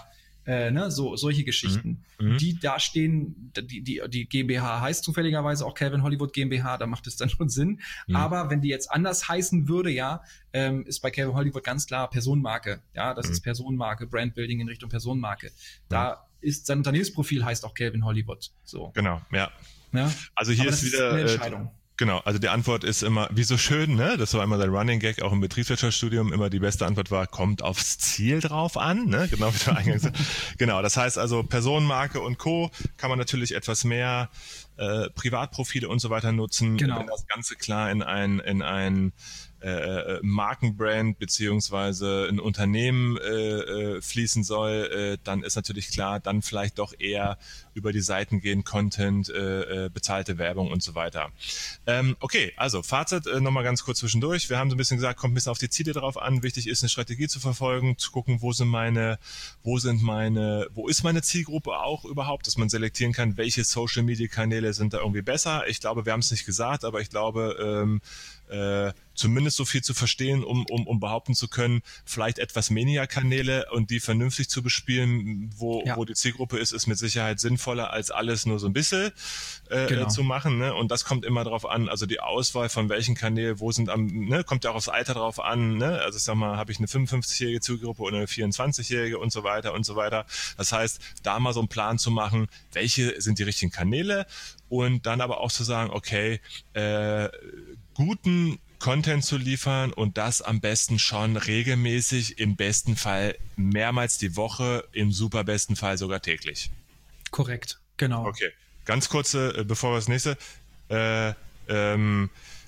B: äh, ne, so solche Geschichten,
A: Mhm.
B: die da stehen, die, die, die GmbH heißt zufälligerweise auch Calvin Hollywood GmbH, da macht es dann schon Sinn.
A: Mhm.
B: Aber wenn die jetzt anders heißen würde, ja, ähm, ist bei Calvin Hollywood ganz klar Personenmarke. Ja, das
A: Mhm.
B: ist Personenmarke, Brandbuilding in Richtung Personenmarke. Da ist sein Unternehmensprofil heißt auch Calvin Hollywood. So.
A: Genau, ja.
B: Ja?
A: Also hier
B: Aber
A: ist
B: das
A: wieder
B: eine
A: äh,
B: Entscheidung.
A: Genau, also die Antwort ist immer, wie so schön, ne? Das war immer der Running Gag, auch im Betriebswirtschaftsstudium, immer die beste Antwort war, kommt aufs Ziel drauf an, ne? Genau wie du eingangs Genau, das heißt also Personenmarke und Co. kann man natürlich etwas mehr äh, Privatprofile und so weiter nutzen,
B: Genau.
A: wenn das Ganze klar in ein, in ein äh, Markenbrand beziehungsweise ein Unternehmen äh, äh, fließen soll, äh, dann ist natürlich klar, dann vielleicht doch eher über die Seiten gehen, Content, äh, äh, bezahlte Werbung und so weiter. Ähm, okay, also Fazit äh, nochmal ganz kurz zwischendurch. Wir haben so ein bisschen gesagt, kommt ein bisschen auf die Ziele drauf an. Wichtig ist, eine Strategie zu verfolgen, zu gucken, wo sind meine, wo sind meine, wo ist meine Zielgruppe auch überhaupt, dass man selektieren kann, welche Social Media Kanäle sind da irgendwie besser. Ich glaube, wir haben es nicht gesagt, aber ich glaube, ähm, äh, zumindest so viel zu verstehen, um, um, um behaupten zu können, vielleicht etwas weniger Kanäle und die vernünftig zu bespielen, wo,
B: Ja.
A: wo die Zielgruppe ist, ist mit Sicherheit sinnvoller, als alles nur so ein bisschen äh,
B: Genau.
A: zu machen. Ne? Und das kommt immer drauf an, also die Auswahl von welchen Kanälen, wo sind am, ne, kommt ja auch aufs Alter drauf an, ne? Also ich sag mal, habe ich eine fünfundfünfzigjährige Zielgruppe oder eine vierundzwanzigjährige und so weiter und so weiter. Das heißt, da mal so einen Plan zu machen, welche sind die richtigen Kanäle und dann aber auch zu sagen, okay, äh, guten Content zu liefern und das am besten schon regelmäßig, im besten Fall mehrmals die Woche, im super besten Fall sogar täglich.
B: Korrekt, genau.
A: Okay, ganz kurze, äh, bevor wir das nächste, äh, ähm,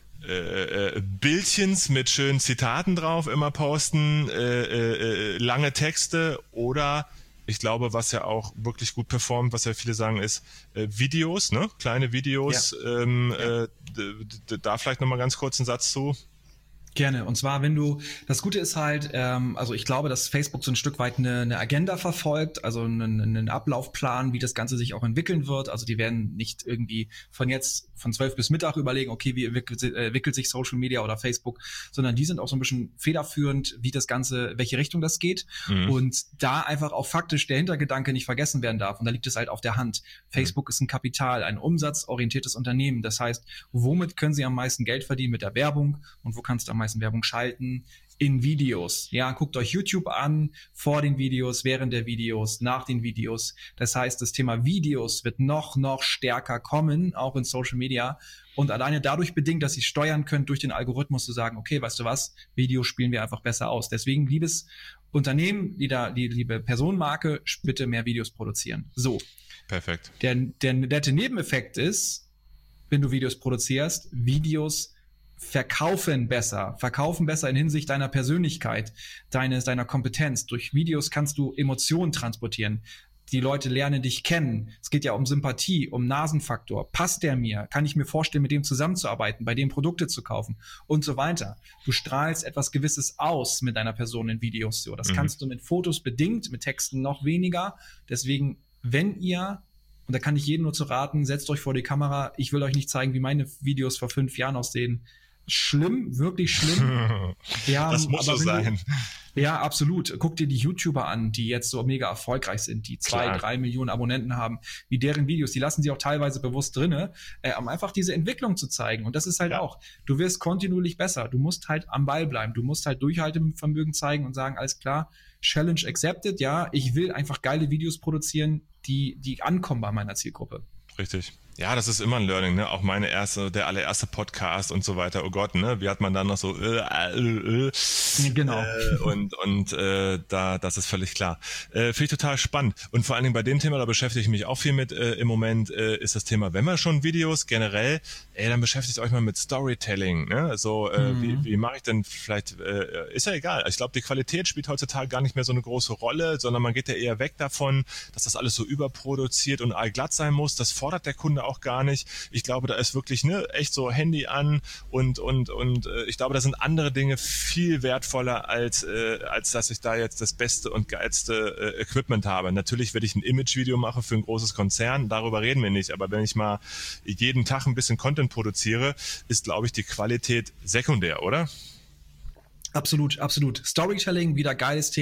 A: äh, äh, Bildchens mit schönen Zitaten drauf immer posten, äh, äh, lange Texte oder ich glaube, was ja auch wirklich gut performt, was ja viele sagen, ist äh, Videos, ne? Kleine Videos. Ja. Ähm, ja. Äh, d- d- da vielleicht nochmal ganz kurz einen Satz zu.
B: Gerne. Und zwar, wenn du, das Gute ist halt, ähm, also ich glaube, dass Facebook so ein Stück weit eine, eine Agenda verfolgt, also einen, einen Ablaufplan, wie das Ganze sich auch entwickeln wird. Also die werden nicht irgendwie von jetzt, von zwölf bis Mittag überlegen, okay, wie entwickelt, äh, entwickelt sich Social Media oder Facebook, sondern die sind auch so ein bisschen federführend, wie das Ganze, welche Richtung das geht. Mhm. Und da einfach auch faktisch der Hintergedanke nicht vergessen werden darf. Und da liegt es halt auf der Hand. Facebook mhm. ist ein Kapital, ein umsatzorientiertes Unternehmen. Das heißt, womit können sie am meisten Geld verdienen? Mit der Werbung. Und wo kannst du am meisten Werbung schalten? In Videos. Ja, guckt euch YouTube an, vor den Videos, während der Videos, nach den Videos. Das heißt, das Thema Videos wird noch, noch stärker kommen, auch in Social Media. Und alleine dadurch bedingt, dass ihr steuern könnt, durch den Algorithmus zu sagen, okay, weißt du was, Videos spielen wir einfach besser aus. Deswegen, liebes Unternehmen, die da, die liebe Personenmarke, bitte mehr Videos produzieren. So.
A: Perfekt.
B: Der, der nette Nebeneffekt ist, wenn du Videos produzierst, Videos verkaufen besser, verkaufen besser in Hinsicht deiner Persönlichkeit, deines, deiner Kompetenz. Durch Videos kannst du Emotionen transportieren. Die Leute lernen dich kennen. Es geht ja um Sympathie, um Nasenfaktor. Passt der mir? Kann ich mir vorstellen, mit dem zusammenzuarbeiten, bei dem Produkte zu kaufen und so weiter. Du strahlst etwas Gewisses aus mit deiner Person in Videos. So, das mhm. kannst du mit Fotos bedingt, mit Texten noch weniger. Deswegen, wenn ihr, und da kann ich jedem nur zu raten, setzt euch vor die Kamera. Ich will euch nicht zeigen, wie meine Videos vor fünf Jahren aussehen. Schlimm, wirklich schlimm. Ja,
A: das muss so sein.
B: Du, ja, absolut. Guck dir die YouTuber an, die jetzt so mega erfolgreich sind, die zwei, Klar. drei Millionen Abonnenten haben, wie deren Videos, die lassen sie auch teilweise bewusst drinne, äh, um einfach diese Entwicklung zu zeigen. Und das ist halt ja. auch, du wirst kontinuierlich besser. Du musst halt am Ball bleiben. Du musst halt Durchhaltevermögen zeigen und sagen, alles klar, Challenge accepted, ja, ich will einfach geile Videos produzieren, die, die ankommen bei meiner Zielgruppe.
A: Richtig. Ja, das ist immer ein Learning, ne? Auch meine erste, der allererste Podcast und so weiter. Oh Gott, ne? Wie hat man dann noch so äh, äh, äh,
B: genau.
A: Äh, und und äh, da, das ist völlig klar. Äh, Finde ich total spannend. Und vor allen Dingen bei dem Thema, da beschäftige ich mich auch viel mit äh, im Moment, äh, ist das Thema, wenn man schon Videos generell, ey, dann beschäftigt euch mal mit Storytelling, ne? So, äh, mhm. wie, wie mache ich denn vielleicht, äh, ist ja egal. Ich glaube, die Qualität spielt heutzutage gar nicht mehr so eine große Rolle, sondern man geht ja eher weg davon, dass das alles so überproduziert und allglatt sein muss. Das fordert der Kunde auch gar nicht. Ich glaube, da ist wirklich ne echt so Handy an und und und äh, ich glaube, da sind andere Dinge viel wertvoller als äh, als dass ich da jetzt das beste und geilste äh, Equipment habe. Natürlich, wenn ich ein Image-Video mache für ein großes Konzern, darüber reden wir nicht. Aber wenn ich mal jeden Tag ein bisschen Content produziere, ist, glaube ich, die Qualität sekundär, oder?
B: Absolut, absolut. Storytelling, wieder geiles Thema.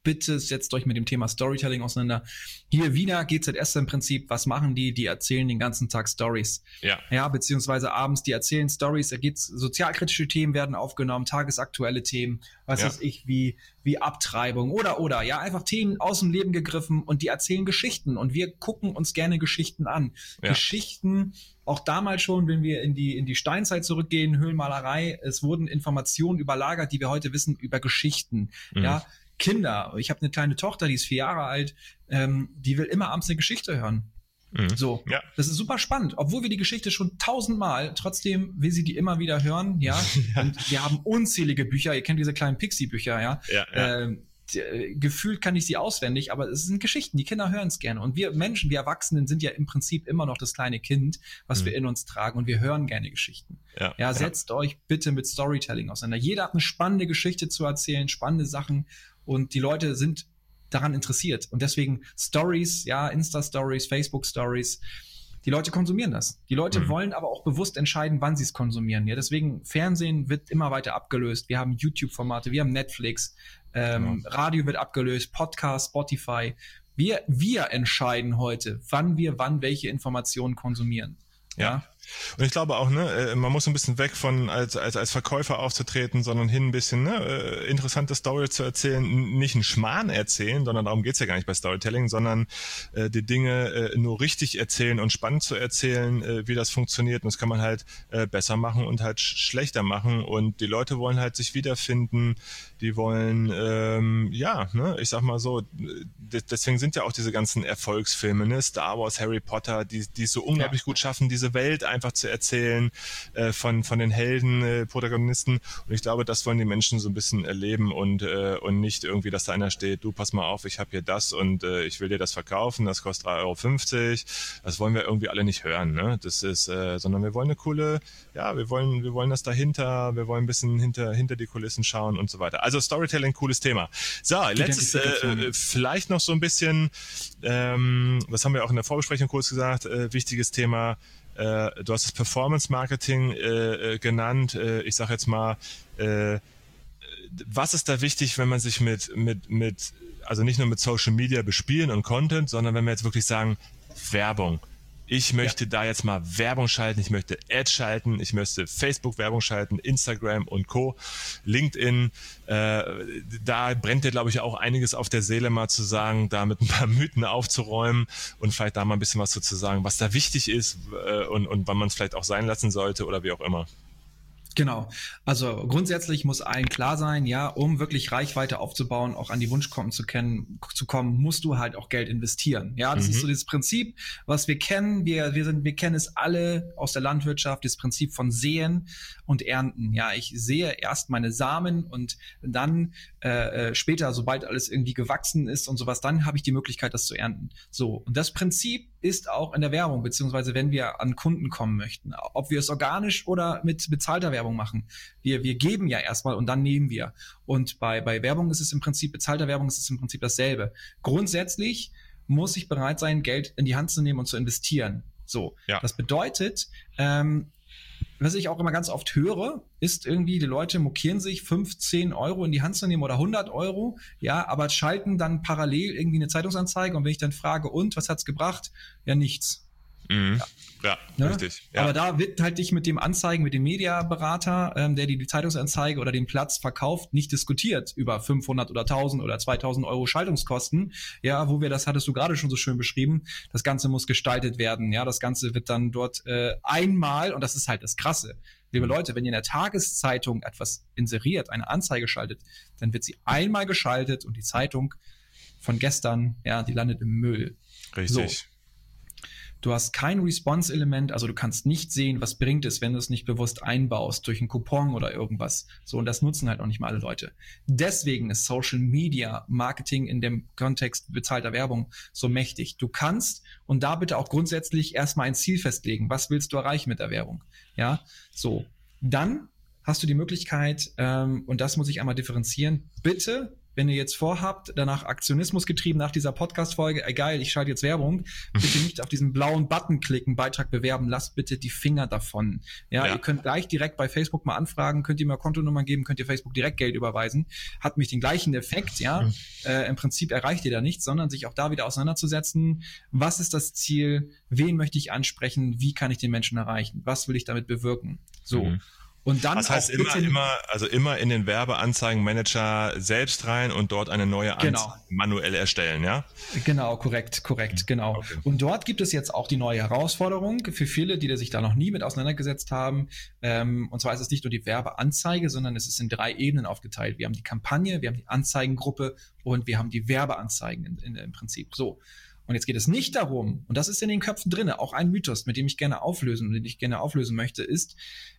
B: bitte setzt euch mit dem Thema Storytelling auseinander. Hier wieder G Z S im Prinzip, was machen die? Die erzählen den ganzen Tag Stories.
A: Ja.
B: Ja, beziehungsweise abends, die erzählen Stories, da geht's, sozialkritische Themen werden aufgenommen, tagesaktuelle Themen, was
A: Ja.
B: weiß ich, wie, wie Abtreibung oder, oder, ja, einfach Themen aus dem Leben gegriffen und die erzählen Geschichten und wir gucken uns gerne Geschichten an.
A: Ja.
B: Geschichten, auch damals schon, wenn wir in die, in die Steinzeit zurückgehen, Höhlenmalerei, es wurden Informationen überlagert, die wir heute wissen, über Geschichten,
A: Mhm.
B: ja. Kinder, ich habe eine kleine Tochter, die ist vier Jahre alt, ähm, die will immer abends eine Geschichte hören.
A: Mhm.
B: So,
A: Ja.
B: das ist super spannend. Obwohl wir die Geschichte schon tausendmal, trotzdem will sie die immer wieder hören, ja.
A: Ja.
B: Und wir haben unzählige Bücher, ihr kennt diese kleinen Pixie-Bücher, ja.
A: Ja, ja.
B: Ähm, die, äh, gefühlt kann ich sie auswendig, aber es sind Geschichten, die Kinder hören es gerne. Und wir Menschen, wir Erwachsenen sind ja im Prinzip immer noch das kleine Kind, was
A: Mhm.
B: wir in uns tragen und wir hören gerne Geschichten.
A: Ja,
B: Ja, setzt euch bitte mit Storytelling auseinander. Jeder hat eine spannende Geschichte zu erzählen, spannende Sachen und die Leute sind daran interessiert. Und deswegen Stories, ja, Insta-Stories, Facebook-Stories, die Leute konsumieren das. Die Leute
A: Mhm.
B: wollen aber auch bewusst entscheiden, wann sie es konsumieren. Ja, deswegen Fernsehen wird immer weiter abgelöst. Wir haben YouTube-Formate, wir haben Netflix, ähm,
A: Genau.
B: Radio wird abgelöst, Podcast, Spotify. Wir, wir entscheiden heute, wann wir wann welche Informationen konsumieren.
A: Ja. Und ich glaube auch, ne, man muss ein bisschen weg von als als als Verkäufer aufzutreten, sondern hin ein bisschen ne, äh, interessante Story zu erzählen, N- nicht einen Schmarrn erzählen, sondern darum geht's ja gar nicht bei Storytelling, sondern äh, die Dinge äh, nur richtig erzählen und spannend zu erzählen, äh, wie das funktioniert. Und das kann man halt äh, besser machen und halt sch- schlechter machen. Und die Leute wollen halt sich wiederfinden, die wollen, ähm, ja, ne, ich sag mal so, d- deswegen sind ja auch diese ganzen Erfolgsfilme, ne, Star Wars, Harry Potter, die die es so unglaublich
B: Ja.
A: gut schaffen, diese Welt einfach zu erzählen äh, von von den Helden, äh, Protagonisten. Und ich glaube, das wollen die Menschen so ein bisschen erleben und äh, und nicht irgendwie, dass da einer steht, du pass mal auf, ich habe hier das und äh, ich will dir das verkaufen, das kostet drei Euro fünfzig. Das wollen wir irgendwie alle nicht hören, ne? Das ist, äh, sondern wir wollen eine coole, ja, wir wollen wir wollen das dahinter, wir wollen ein bisschen hinter hinter die Kulissen schauen und so weiter. Also Storytelling, cooles Thema. So, letztes
B: Identifikation.
A: äh, vielleicht noch so ein bisschen, ähm, das haben wir auch in der Vorbesprechung kurz gesagt, äh, wichtiges Thema. Äh, du hast das Performance Marketing äh, äh, genannt. Äh, ich sage jetzt mal, äh, was ist da wichtig, wenn man sich mit mit mit also nicht nur mit Social Media bespielen und Content, sondern wenn wir jetzt wirklich sagen Werbung. Ich möchte ja. da jetzt mal Werbung schalten, ich möchte Ads schalten, ich möchte Facebook-Werbung schalten, Instagram und Co., LinkedIn. Äh, da brennt dir, glaube ich, auch einiges auf der Seele, mal zu sagen, da mit ein paar Mythen aufzuräumen und vielleicht da mal ein bisschen was zu sagen, was da wichtig ist äh, und, und wann man es vielleicht auch sein lassen sollte oder wie auch immer.
B: Genau. Also grundsätzlich muss allen klar sein, ja, um wirklich Reichweite aufzubauen, auch an die Wunschkunden zu kennen, zu kommen, musst du halt auch Geld investieren. Ja, das
A: Mhm.
B: ist so dieses Prinzip, was wir kennen. Wir, wir sind, wir kennen es alle aus der Landwirtschaft, das Prinzip von Säen und Ernten. Ja, ich sehe erst meine Samen und dann äh, später, sobald alles irgendwie gewachsen ist und sowas, dann habe ich die Möglichkeit, das zu ernten. So. Und das Prinzip ist auch in der Werbung, beziehungsweise wenn wir an Kunden kommen möchten, ob wir es organisch oder mit bezahlter Werbung machen. Wir, wir geben ja erstmal und dann nehmen wir. Und bei, bei Werbung ist es im Prinzip, bezahlter Werbung ist es im Prinzip dasselbe. Grundsätzlich muss ich bereit sein, Geld in die Hand zu nehmen und zu investieren. So.
A: Ja.
B: Das bedeutet, ähm, was ich auch immer ganz oft höre, ist irgendwie, die Leute mokieren sich, fünfzehn Euro in die Hand zu nehmen oder hundert Euro, ja, aber schalten dann parallel irgendwie eine Zeitungsanzeige und wenn ich dann frage, und, was hat's gebracht? Ja, nichts.
A: Mhm. Ja. Ja,
B: ne?
A: richtig. Ja.
B: Aber da wird halt dich mit dem Anzeigen, mit dem Mediaberater, ähm, der dir die Zeitungsanzeige oder den Platz verkauft, nicht diskutiert über fünfhundert oder tausend oder zweitausend Euro Schaltungskosten. Ja, wo wir, das hattest du gerade schon so schön beschrieben, das Ganze muss gestaltet werden. Ja, das Ganze wird dann dort äh, einmal, und das ist halt das Krasse, liebe Leute, wenn ihr in der Tageszeitung etwas inseriert, eine Anzeige schaltet, dann wird sie einmal geschaltet und die Zeitung von gestern, ja, die landet im Müll.
A: Richtig.
B: So. Du hast kein Response-Element, also du kannst nicht sehen, was bringt es, wenn du es nicht bewusst einbaust durch einen Coupon oder irgendwas. So, und das nutzen halt auch nicht mal alle Leute. Deswegen ist Social Media Marketing in dem Kontext bezahlter Werbung so mächtig. Du kannst und da bitte auch grundsätzlich erstmal ein Ziel festlegen. Was willst du erreichen mit der Werbung? Ja, so. Dann hast du die Möglichkeit, ähm, und das muss ich einmal differenzieren, bitte wenn ihr jetzt vorhabt, danach Aktionismus getrieben nach dieser Podcast-Folge, ey, geil, ich schalte jetzt Werbung, bitte nicht auf diesen blauen Button klicken, Beitrag bewerben, lasst bitte die Finger davon. Ja, ja, ihr könnt gleich direkt bei Facebook mal anfragen, könnt ihr mir Kontonummer geben, könnt ihr Facebook direkt Geld überweisen, hat mich den gleichen Effekt, ja, mhm. äh, im Prinzip erreicht ihr da nichts, sondern sich auch da wieder auseinanderzusetzen, was ist das Ziel, wen möchte ich ansprechen, wie kann ich den Menschen erreichen, was will ich damit bewirken, so. Mhm. Und dann
A: das heißt immer, immer, also immer in den Werbeanzeigenmanager selbst rein und dort eine neue Anzeige genau. manuell erstellen, ja?
B: Genau, korrekt, korrekt, genau. Okay. Und dort gibt es jetzt auch die neue Herausforderung für viele, die sich da noch nie mit auseinandergesetzt haben. Ähm, und zwar ist es nicht nur die Werbeanzeige, sondern es ist in drei Ebenen aufgeteilt. Wir haben die Kampagne, wir haben die Anzeigengruppe und wir haben die Werbeanzeigen in, in, im Prinzip. So. Und jetzt geht es nicht darum, und das ist in den Köpfen drinne, auch ein Mythos, mit dem ich gerne auflösen, den ich gerne auflösen möchte, ist,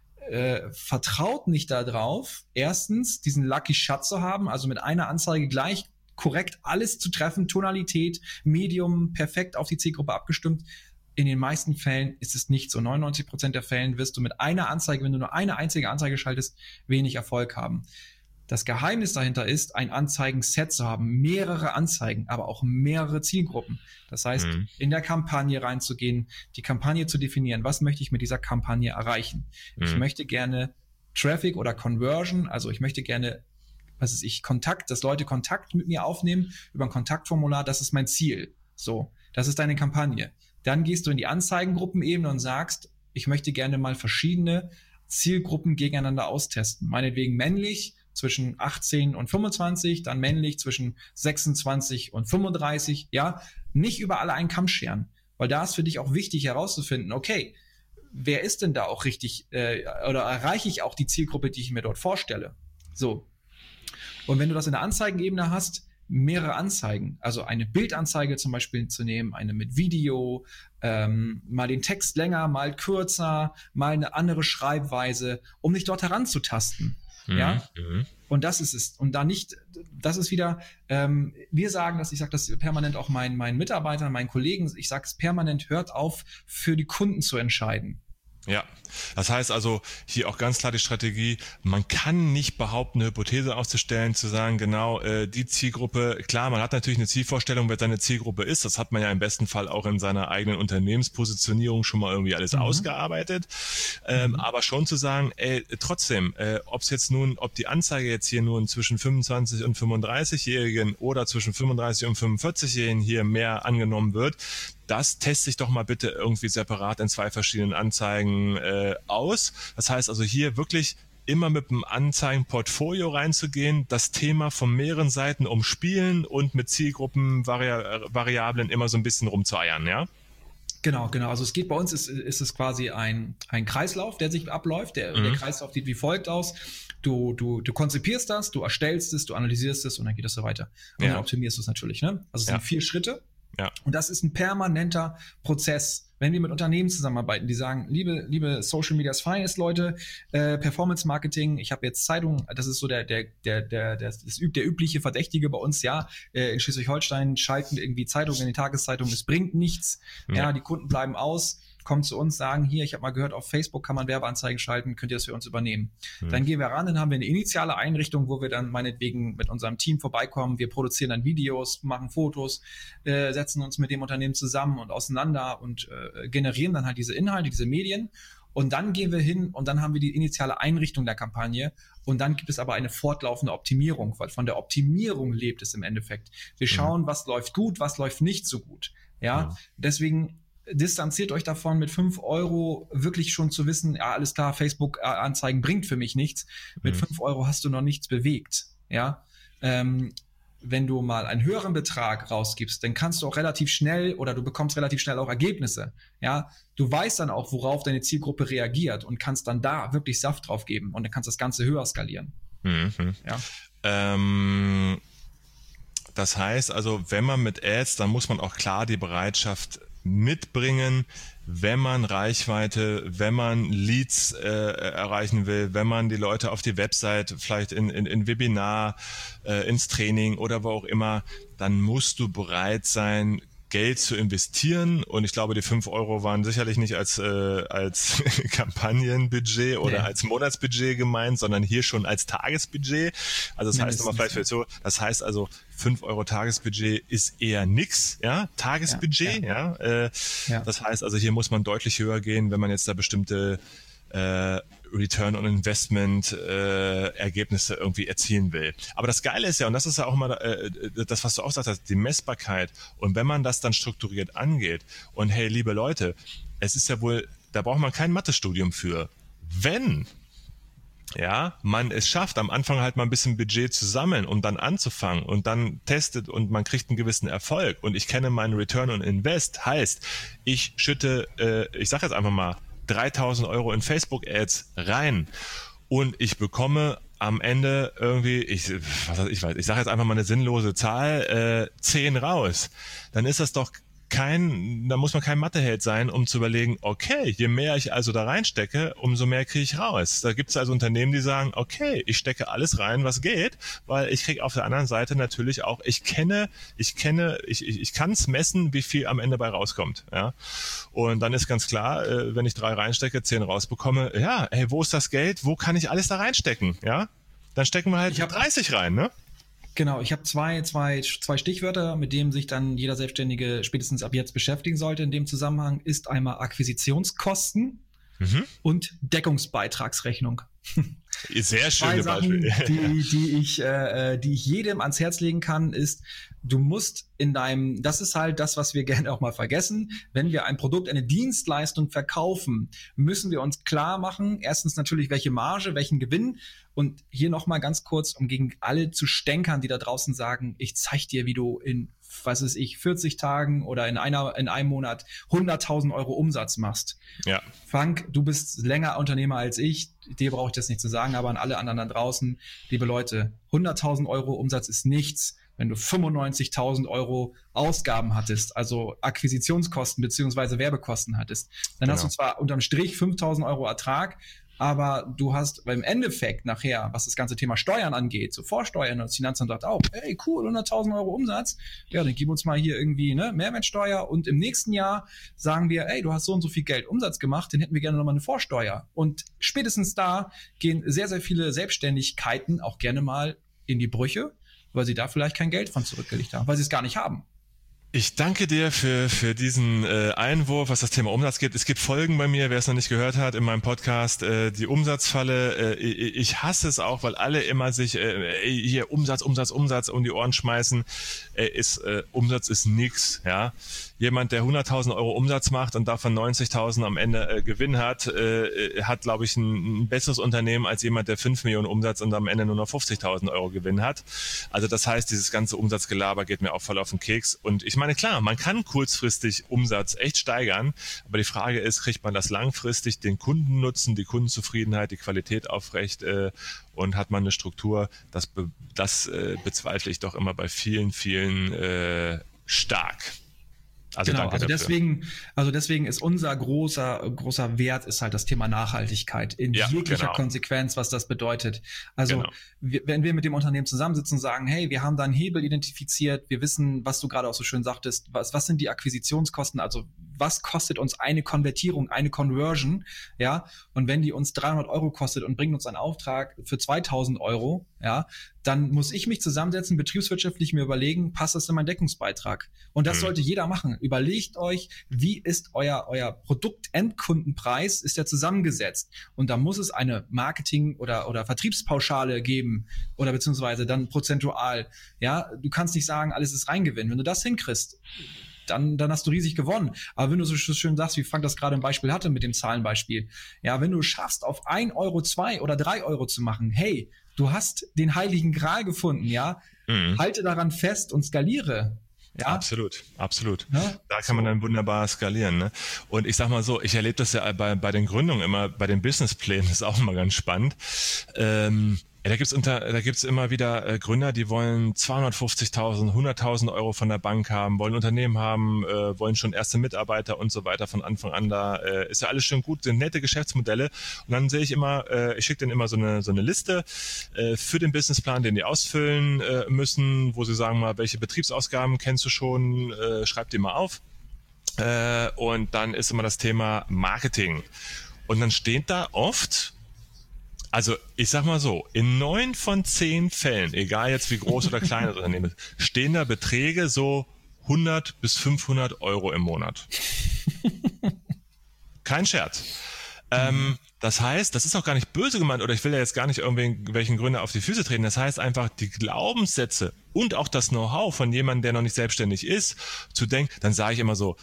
B: Äh, vertraut nicht darauf, erstens diesen Lucky Shot zu haben, also mit einer Anzeige gleich korrekt alles zu treffen, Tonalität, Medium, perfekt auf die Zielgruppe abgestimmt. In den meisten Fällen ist es nicht so. neunundneunzig Prozent der Fällen wirst du mit einer Anzeige, wenn du nur eine einzige Anzeige schaltest, wenig Erfolg haben. Das Geheimnis dahinter ist, ein Anzeigenset zu haben, mehrere Anzeigen, aber auch mehrere Zielgruppen. Das heißt, mhm. in der Kampagne reinzugehen, die Kampagne zu definieren, was möchte ich mit dieser Kampagne erreichen? Mhm. Ich möchte gerne Traffic oder Conversion, also ich möchte gerne, was ist ich, Kontakt, dass Leute Kontakt mit mir aufnehmen über ein Kontaktformular, das ist mein Ziel. So, das ist deine Kampagne. Dann gehst du in die Anzeigengruppenebene und sagst, ich möchte gerne mal verschiedene Zielgruppen gegeneinander austesten. Meinetwegen männlich, zwischen achtzehn und fünfundzwanzig, dann männlich zwischen sechsundzwanzig und fünfunddreißig, ja, nicht über alle einen Kamm scheren, weil da ist für dich auch wichtig herauszufinden, okay, wer ist denn da auch richtig, äh, oder erreiche ich auch die Zielgruppe, die ich mir dort vorstelle, so. Und wenn du das in der Anzeigenebene hast, mehrere Anzeigen, also eine Bildanzeige zum Beispiel zu nehmen, eine mit Video, ähm, mal den Text länger, mal kürzer, mal eine andere Schreibweise, um dich dort heranzutasten. Ja, mhm. Und das ist es. Und da nicht, das ist wieder, ähm, wir sagen das, ich sage das permanent auch meinen, meinen Mitarbeitern, meinen Kollegen, ich sage es permanent, hört auf, für die Kunden zu entscheiden.
A: Ja, das heißt also hier auch ganz klar die Strategie, man kann nicht behaupten, eine Hypothese auszustellen, zu sagen, genau, äh, die Zielgruppe, klar, man hat natürlich eine Zielvorstellung, wer seine Zielgruppe ist, das hat man ja im besten Fall auch in seiner eigenen Unternehmenspositionierung schon mal irgendwie alles mhm. ausgearbeitet, ähm, mhm. aber schon zu sagen, ey, trotzdem, äh, ob es jetzt nun, ob die Anzeige jetzt hier nun zwischen fünfundzwanzig und fünfunddreißig-Jährigen oder zwischen fünfunddreißig und fünfundvierzig-Jährigen hier mehr angenommen wird, das teste ich doch mal bitte irgendwie separat in zwei verschiedenen Anzeigen äh, aus. Das heißt also hier wirklich immer mit einem Anzeigenportfolio reinzugehen, das Thema von mehreren Seiten umspielen und mit Zielgruppenvariablen immer so ein bisschen rumzueiern, ja?
B: Genau, genau. Also es geht bei uns, ist, ist es quasi ein, ein Kreislauf, der sich abläuft. Der, mhm. der Kreislauf sieht wie folgt aus. Du, du, du konzipierst das, du erstellst es, du analysierst es und dann geht es so weiter. Und ja. dann optimierst du es natürlich, ne? Also es sind ja. vier Schritte. Ja. Und das ist ein permanenter Prozess. Wenn wir mit Unternehmen zusammenarbeiten, die sagen, liebe, liebe Social Media's Finest Leute, äh, Performance Marketing, ich habe jetzt Zeitung, das ist so der, der, der, der, der, das üb, der übliche Verdächtige bei uns, ja, äh, in Schleswig-Holstein schalten irgendwie Zeitungen in die Tageszeitung, es bringt nichts, ja. ja, die Kunden bleiben aus, kommen zu uns, sagen, hier, ich habe mal gehört, auf Facebook kann man Werbeanzeigen schalten, könnt ihr das für uns übernehmen? Mhm. Dann gehen wir ran, dann haben wir eine initiale Einrichtung, wo wir dann meinetwegen mit unserem Team vorbeikommen, wir produzieren dann Videos, machen Fotos, äh, setzen uns mit dem Unternehmen zusammen und auseinander und äh, generieren dann halt diese Inhalte, diese Medien und dann gehen wir hin und dann haben wir die initiale Einrichtung der Kampagne und dann gibt es aber eine fortlaufende Optimierung, weil von der Optimierung lebt es im Endeffekt. Wir schauen, mhm. was läuft gut, was läuft nicht so gut. Ja, mhm. deswegen distanziert euch davon, mit fünf Euro wirklich schon zu wissen, ja, alles klar, Facebook-Anzeigen bringt für mich nichts. Mit mhm. fünf Euro hast du noch nichts bewegt. Ja, ähm, wenn du mal einen höheren Betrag rausgibst, dann kannst du auch relativ schnell oder du bekommst relativ schnell auch Ergebnisse. Ja, du weißt dann auch, worauf deine Zielgruppe reagiert und kannst dann da wirklich Saft drauf geben und dann kannst du das Ganze höher skalieren.
A: Mhm. Ja. Ähm, das heißt also, wenn man mit Ads, dann muss man auch klar die Bereitschaft mitbringen, wenn man Reichweite, wenn man Leads äh, erreichen will, wenn man die Leute auf die Website, vielleicht in, in, in Webinar, äh, ins Training oder wo auch immer, dann musst du bereit sein, Geld zu investieren. Und ich glaube, die fünf Euro waren sicherlich nicht als, äh, als Kampagnenbudget oder nee. als Monatsbudget gemeint, sondern hier schon als Tagesbudget. Also das heißt nochmal vielleicht so, das heißt also, fünf Euro Tagesbudget ist eher nix, ja, Tagesbudget, ja. ja, äh, ja. Das heißt also, hier muss man deutlich höher gehen, wenn man jetzt da bestimmte äh, Return on Investment äh, Ergebnisse irgendwie erzielen will. Aber das Geile ist ja, und das ist ja auch immer äh, das, was du auch sagst, hast, die Messbarkeit. Und wenn man das dann strukturiert angeht und hey, liebe Leute, es ist ja wohl, da braucht man kein Mathestudium für. Wenn ja, man es schafft, am Anfang halt mal ein bisschen Budget zu sammeln, um dann anzufangen und dann testet und man kriegt einen gewissen Erfolg und ich kenne meinen Return on Invest, heißt, ich schütte, äh, ich sage jetzt einfach mal, dreitausend Euro in Facebook-Ads rein und ich bekomme am Ende irgendwie, ich, was weiß ich, weiß, ich sage jetzt einfach mal eine sinnlose Zahl, äh, zehn raus. Dann ist das doch kein, da muss man kein Matheheld sein, um zu überlegen, okay, je mehr ich also da reinstecke, umso mehr kriege ich raus. Da gibt es also Unternehmen, die sagen, okay, ich stecke alles rein, was geht, weil ich kriege auf der anderen Seite natürlich auch, ich kenne, ich kenne, ich, ich, ich kann es messen, wie viel am Ende bei rauskommt. Ja? Und dann ist ganz klar, äh, wenn ich drei reinstecke, zehn rausbekomme, ja, hey, wo ist das Geld, wo kann ich alles da reinstecken? Ja, dann stecken wir halt
B: ich hab,
A: dreißig rein, ne?
B: Genau, ich habe zwei, zwei, zwei Stichwörter, mit denen sich dann jeder Selbstständige spätestens ab jetzt beschäftigen sollte in dem Zusammenhang, ist einmal Akquisitionskosten mhm. und Deckungsbeitragsrechnung.
A: Sehr
B: Zwei
A: schöne
B: Sachen, die, die, ich, äh, die ich jedem ans Herz legen kann, ist, du musst in deinem, das ist halt das, was wir gerne auch mal vergessen, wenn wir ein Produkt, eine Dienstleistung verkaufen, müssen wir uns klar machen, erstens natürlich, welche Marge, welchen Gewinn. Und hier nochmal ganz kurz, um gegen alle zu stänkern, die da draußen sagen, ich zeig dir, wie du in, was weiß ich, vierzig Tagen oder in einer, in einem Monat hunderttausend Euro Umsatz machst. Ja. Frank, du bist länger Unternehmer als ich. Dir brauche ich das nicht zu sagen, aber an alle anderen da draußen, liebe Leute, hunderttausend Euro Umsatz ist nichts, wenn du fünfundneunzigtausend Euro Ausgaben hattest, also Akquisitionskosten beziehungsweise Werbekosten hattest. Dann genau. hast du zwar unterm Strich fünftausend Euro Ertrag, aber du hast beim Endeffekt nachher, was das ganze Thema Steuern angeht, so Vorsteuern, und das Finanzamt sagt auch, hey cool, hunderttausend Euro Umsatz, ja, dann gib uns mal hier irgendwie ne Mehrwertsteuer und im nächsten Jahr sagen wir, ey, du hast so und so viel Geld Umsatz gemacht, dann hätten wir gerne nochmal eine Vorsteuer. Und spätestens da gehen sehr, sehr viele Selbstständigkeiten auch gerne mal in die Brüche, weil sie da vielleicht kein Geld von zurückgelegt haben, weil sie es gar nicht haben.
A: Ich danke dir für für diesen äh, Einwurf, was das Thema Umsatz geht. Es gibt Folgen bei mir, wer es noch nicht gehört hat, in meinem Podcast, äh, die Umsatzfalle. Äh, ich, ich hasse es auch, weil alle immer sich äh, hier Umsatz, Umsatz, Umsatz um die Ohren schmeißen. Äh, ist, äh, Umsatz ist nix, ja. Jemand, der hunderttausend Euro Umsatz macht und davon neunzigtausend am Ende äh, Gewinn hat, äh, hat, glaube ich, ein, ein besseres Unternehmen als jemand, der fünf Millionen Umsatz und am Ende nur noch fünfzigtausend Euro Gewinn hat. Also das heißt, dieses ganze Umsatzgelaber geht mir auch voll auf den Keks. Und ich meine, klar, man kann kurzfristig Umsatz echt steigern, aber die Frage ist, kriegt man das langfristig, den Kundennutzen, die Kundenzufriedenheit, die Qualität aufrecht äh, und hat man eine Struktur, das, be, das äh, bezweifle ich doch immer bei vielen, vielen äh, stark.
B: Also genau, also deswegen, also deswegen ist unser großer, großer Wert ist halt das Thema Nachhaltigkeit in ja, jeglicher genau. Konsequenz, was das bedeutet. Also genau. wir, wenn wir mit dem Unternehmen zusammensitzen und sagen, hey, wir haben da einen Hebel identifiziert, wir wissen, was du gerade auch so schön sagtest, was, was sind die Akquisitionskosten, also was kostet uns eine Konvertierung, eine Conversion, ja, und wenn die uns dreihundert Euro kostet und bringt uns einen Auftrag für zweitausend Euro, ja, dann muss ich mich zusammensetzen, betriebswirtschaftlich mir überlegen, passt das in meinen Deckungsbeitrag? Und das mhm. sollte jeder machen. Überlegt euch, wie ist euer, euer Produkt-Endkundenpreis, ist der zusammengesetzt? Und da muss es eine Marketing- oder, oder Vertriebspauschale geben oder beziehungsweise dann prozentual. Ja, du kannst nicht sagen, alles ist reingewinnen. Wenn du das hinkriegst, dann, dann hast du riesig gewonnen. Aber wenn du so schön sagst, wie Frank das gerade im Beispiel hatte mit dem Zahlenbeispiel, ja, wenn du schaffst, auf ein Euro, zwei oder drei Euro zu machen, hey, du hast den heiligen Gral gefunden, ja, mhm. halte daran fest und skaliere. Ja?
A: Absolut, absolut. Ja? Da kann man dann wunderbar skalieren. Ne? Und ich sag mal so, ich erlebe das ja bei, bei den Gründungen immer, bei den Businessplänen, das ist auch immer ganz spannend. Ähm, Ja, da gibt's unter, da gibt's immer wieder äh, Gründer, die wollen zweihundertfünfzigtausend, hunderttausend Euro von der Bank haben, wollen Unternehmen haben, äh, wollen schon erste Mitarbeiter und so weiter von Anfang an da. Äh, ist ja alles schön gut, sind nette Geschäftsmodelle. Und dann sehe ich immer, äh, ich schicke denen immer so eine so eine Liste äh, für den Businessplan, den die ausfüllen äh, müssen, wo sie sagen mal, welche Betriebsausgaben kennst du schon, äh, schreib die mal auf. Äh, und dann ist immer das Thema Marketing. Und dann steht da oft, also ich sag mal so, in neun von zehn Fällen, egal jetzt wie groß oder klein das Unternehmen ist, stehen da Beträge so hundert bis fünfhundert Euro im Monat. Kein Scherz. Ähm, das heißt, das ist auch gar nicht böse gemeint oder ich will ja jetzt gar nicht irgendwelchen Gründer auf die Füße treten. Das heißt einfach, die Glaubenssätze und auch das Know-how von jemandem, der noch nicht selbstständig ist, zu denken, dann sage ich immer so,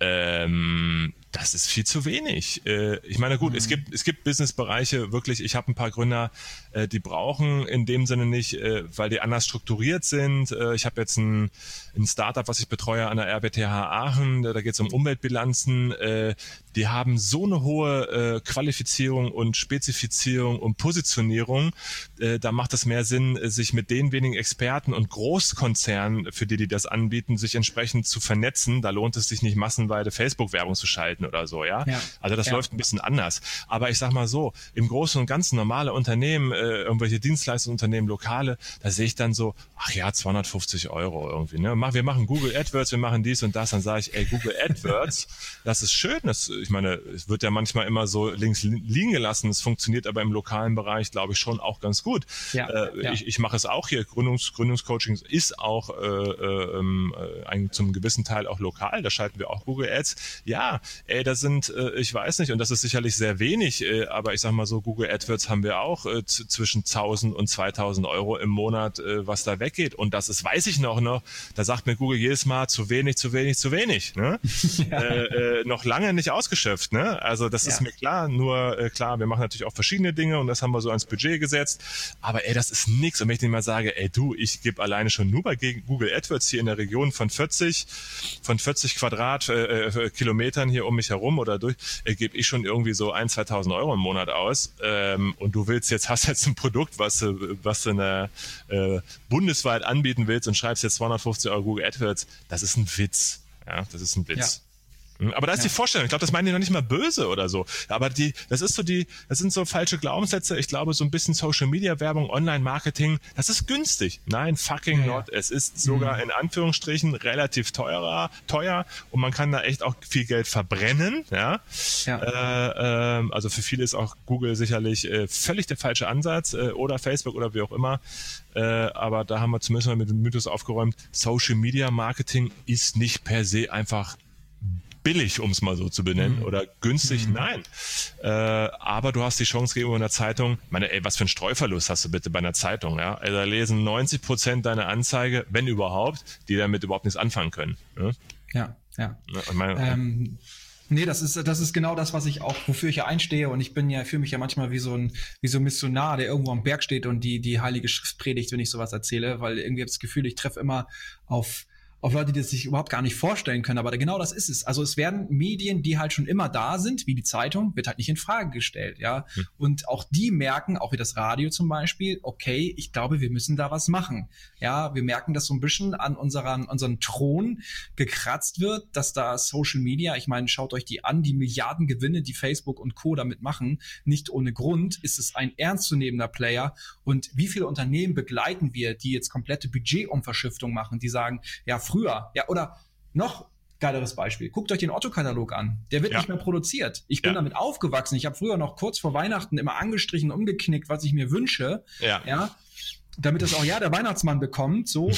A: Ähm, das ist viel zu wenig. Äh, ich meine, gut, mhm. es gibt es gibt Businessbereiche, wirklich, ich habe ein paar Gründer, äh, die brauchen in dem Sinne nicht, äh, weil die anders strukturiert sind. Äh, ich habe jetzt ein, ein Startup, was ich betreue an der R W T H Aachen, da, da geht es um Umweltbilanzen. Äh, die haben so eine hohe äh, Qualifizierung und Spezifizierung und Positionierung, äh, da macht es mehr Sinn, sich mit den wenigen Experten und Großkonzernen, für die die das anbieten, sich entsprechend zu vernetzen. Da lohnt es sich nicht massenweise Facebook-Werbung zu schalten oder so, ja. ja. Also das ja. läuft ein bisschen anders. Aber ich sag mal so, im Großen und Ganzen normale Unternehmen, äh, irgendwelche Dienstleistungsunternehmen, Lokale, da sehe ich dann so, ach ja, zweihundertfünfzig Euro irgendwie, ne? Wir machen Google AdWords, wir machen dies und das, dann sage ich, ey, Google AdWords, das ist schön, das, ich meine, es wird ja manchmal immer so links liegen gelassen, es funktioniert aber im lokalen Bereich, glaube ich, schon auch ganz gut. Ja, äh, ja. Ich, ich mache es auch hier, Gründungs, Gründungscoaching ist auch äh, äh, ein, zum gewissen Teil auch lokal, da schalten wir auch Google Ads. Ja, ey, das sind, äh, ich weiß nicht, und das ist sicherlich sehr wenig, äh, aber ich sag mal so, Google AdWords haben wir auch äh, z- zwischen tausend und zweitausend Euro im Monat, äh, was da weggeht. Und das ist, weiß ich noch, noch, da sagt mir Google jedes Mal, zu wenig, zu wenig, zu wenig. Ne? Ja. Äh, äh, noch lange nicht ausgeschöpft. Ne? Also das ja. ist mir klar, nur äh, klar, wir machen natürlich auch verschiedene Dinge und das haben wir so ans Budget gesetzt. Aber ey, das ist nix. Und wenn ich denen mal sage, ey du, ich gebe alleine schon nur bei Google AdWords hier in der Region von vierzig, von vierzig Quadrat äh, Kilometern hier um mich herum oder durch, äh, gebe ich schon irgendwie so ein, zweitausend Euro im Monat aus. Ähm, und du willst jetzt, hast jetzt ein Produkt, was, was du eine, äh, bundesweit anbieten willst und schreibst jetzt zweihundertfünfzig Euro Google AdWords. Das ist ein Witz. Ja, das ist ein Witz. Ja. Aber da ist ja. die Vorstellung, ich glaube, das meinen die noch nicht mal böse oder so. Aber die, das ist so die, das sind so falsche Glaubenssätze. Ich glaube, so ein bisschen Social Media Werbung, Online-Marketing, das ist günstig. Nein, fucking ja, not. Ja. Es ist sogar mhm. in Anführungsstrichen relativ teurer, teuer und man kann da echt auch viel Geld verbrennen. Ja. ja. Äh, äh, also für viele ist auch Google sicherlich äh, völlig der falsche Ansatz äh, oder Facebook oder wie auch immer. Äh, aber da haben wir zumindest mal mit dem Mythos aufgeräumt. Social Media Marketing ist nicht per se einfach billig, um es mal so zu benennen, mhm. oder günstig, mhm. nein. Äh, aber du hast die Chance gegenüber einer Zeitung, ich meine, ey, was für einen Streuverlust hast du bitte bei einer Zeitung, ja? Also da lesen neunzig Prozent deiner Anzeige, wenn überhaupt, die damit überhaupt nichts anfangen können. Ja,
B: ja. ja.
A: ja meine,
B: ähm, nee, das ist, das ist genau das, was ich auch, wofür ich ja einstehe und ich bin ja, fühle mich ja manchmal wie so ein, wie so ein Missionar, der irgendwo am Berg steht und die, die Heilige Schrift predigt, wenn ich sowas erzähle, weil irgendwie habe ich das Gefühl, ich treffe immer auf auf Leute, die das sich überhaupt gar nicht vorstellen können, aber genau das ist es. Also es werden Medien, die halt schon immer da sind, wie die Zeitung, wird halt nicht in Frage gestellt, ja. Hm. Und auch die merken, auch wie das Radio zum Beispiel, okay, ich glaube, wir müssen da was machen. Ja, wir merken, dass so ein bisschen an unseren, unseren Thron gekratzt wird, dass da Social Media, ich meine, schaut euch die an, die Milliardengewinne, die Facebook und Co. damit machen, nicht ohne Grund ist es ein ernstzunehmender Player. Und wie viele Unternehmen begleiten wir, die jetzt komplette Budgetumverschiftung machen, die sagen, ja, früher, ja, oder noch geileres Beispiel. Guckt euch den Otto-Katalog an. Der wird ja. nicht mehr produziert. Ich bin ja. damit aufgewachsen. Ich habe früher noch kurz vor Weihnachten immer angestrichen, umgeknickt, was ich mir wünsche. Ja. ja damit es auch ja der Weihnachtsmann bekommt. So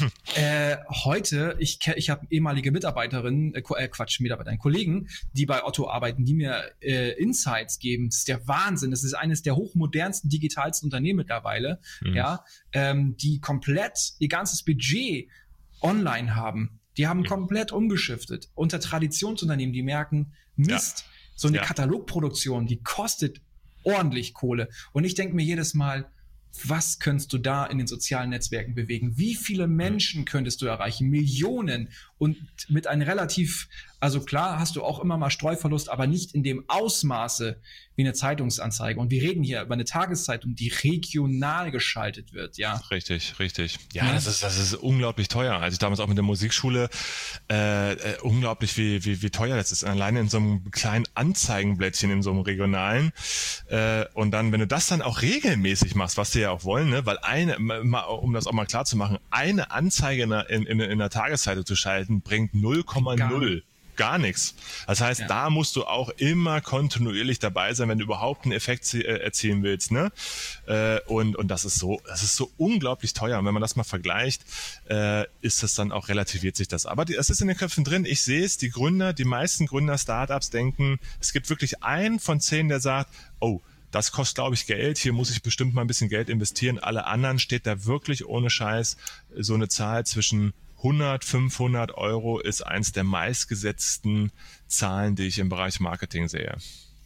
B: äh, heute, ich ich habe ehemalige Mitarbeiterinnen, äh, Quatsch, Mitarbeiter, Kollegen, die bei Otto arbeiten, die mir äh, Insights geben. Das ist der Wahnsinn. Das ist eines der hochmodernsten, digitalsten Unternehmen mittlerweile, mhm. ja, ähm, die komplett ihr ganzes Budget online haben. Die haben komplett umgeschiftet. Unter Traditionsunternehmen, die merken, Mist, ja. so eine ja. Katalogproduktion, die kostet ordentlich Kohle. Und ich denke mir jedes Mal, was könntest du da in den sozialen Netzwerken bewegen? Wie viele Menschen könntest du erreichen? Millionen und mit einem relativ Also klar hast du auch immer mal Streuverlust, aber nicht in dem Ausmaße wie eine Zeitungsanzeige. Und wir reden hier über eine Tageszeitung, die regional geschaltet wird, ja.
A: Richtig, richtig. Ja, ja. Das ist, das ist unglaublich teuer. Also ich damals auch mit der Musikschule, äh, äh, unglaublich, wie, wie, wie teuer das ist. Alleine in so einem kleinen Anzeigenblättchen, in so einem regionalen. Äh, und dann, wenn du das dann auch regelmäßig machst, was die ja auch wollen, ne, weil eine, mal, um das auch mal klar zu machen, eine Anzeige in einer, in, in einer Tageszeitung zu schalten, bringt null Komma null. Gar nichts. Das heißt, ja. da musst du auch immer kontinuierlich dabei sein, wenn du überhaupt einen Effekt äh, erzielen willst, ne? Äh, und und das ist so, das ist so unglaublich teuer. Und wenn man das mal vergleicht, äh, ist das dann auch relativiert sich das. Aber es ist in den Köpfen drin. Ich sehe es. Die Gründer, die meisten Gründer, Startups denken, es gibt wirklich einen von zehn, der sagt, oh, das kostet, glaube ich, Geld. Hier muss ich bestimmt mal ein bisschen Geld investieren. Alle anderen steht da wirklich ohne Scheiß so eine Zahl zwischen hundert, fünfhundert Euro ist eins der meistgesetzten Zahlen, die ich im Bereich Marketing sehe.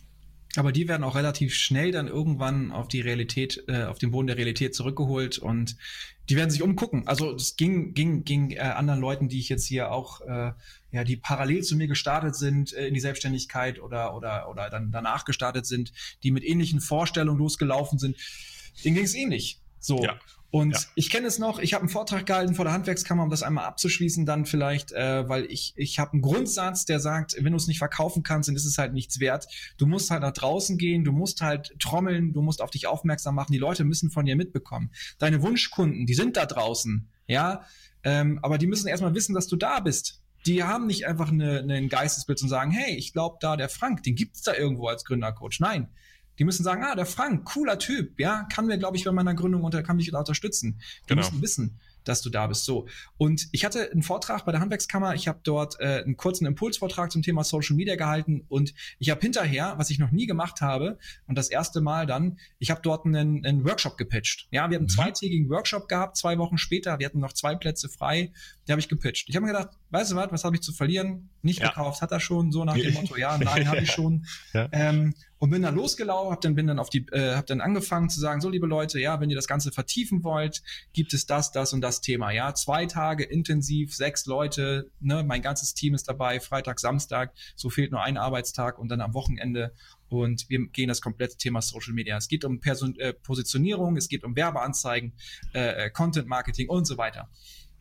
B: Aber die werden auch relativ schnell dann irgendwann auf die Realität, äh, auf den Boden der Realität zurückgeholt und die werden sich umgucken. Also es ging ging ging äh, anderen Leuten, die ich jetzt hier auch äh, ja, die parallel zu mir gestartet sind äh, in die Selbstständigkeit oder oder oder dann danach gestartet sind, die mit ähnlichen Vorstellungen losgelaufen sind, denen ging es ähnlich. So. Ja. Und ja. ich kenne es noch, ich habe einen Vortrag gehalten vor der Handwerkskammer, um das einmal abzuschließen, dann vielleicht, äh, weil ich ich habe einen Grundsatz, der sagt, wenn du es nicht verkaufen kannst, dann ist es halt nichts wert. Du musst halt nach draußen gehen, du musst halt trommeln, du musst auf dich aufmerksam machen, die Leute müssen von dir mitbekommen. Deine Wunschkunden, die sind da draußen, ja, ähm, aber die müssen erstmal wissen, dass du da bist. Die haben nicht einfach eine, eine ein Geistesbild und sagen, hey, ich glaube da, der Frank, den gibt's da irgendwo als Gründercoach. Nein. Die müssen sagen, ah, der Frank, cooler Typ, ja, kann mir, glaube ich, bei meiner Gründung unter, kann mich da unterstützen. Die genau. müssen wissen, dass du da bist. So. Und ich hatte einen Vortrag bei der Handwerkskammer, ich habe dort äh, einen kurzen Impulsvortrag zum Thema Social Media gehalten und ich habe hinterher, was ich noch nie gemacht habe, und das erste Mal dann, ich habe dort einen, einen Workshop gepitcht. Ja, wir haben einen mhm. zweitägigen Workshop gehabt, zwei Wochen später, wir hatten noch zwei Plätze frei, die habe ich gepitcht. Ich habe mir gedacht, weißt du was, was habe ich zu verlieren? Nicht ja. gekauft, hat er schon, so nach dem Motto, ja, nein, habe ich schon. Ja. Ähm, und bin dann losgelaufen, hab dann bin dann auf die, äh, hab dann angefangen zu sagen, so liebe Leute, ja, wenn ihr das Ganze vertiefen wollt, gibt es das, das und das Thema, ja, zwei Tage intensiv, sechs Leute, ne, mein ganzes Team ist dabei, Freitag, Samstag, so fehlt nur ein Arbeitstag und dann am Wochenende und wir gehen das komplette Thema Social Media. Es geht um Person, äh, Positionierung, es geht um Werbeanzeigen, äh, Content Marketing und so weiter.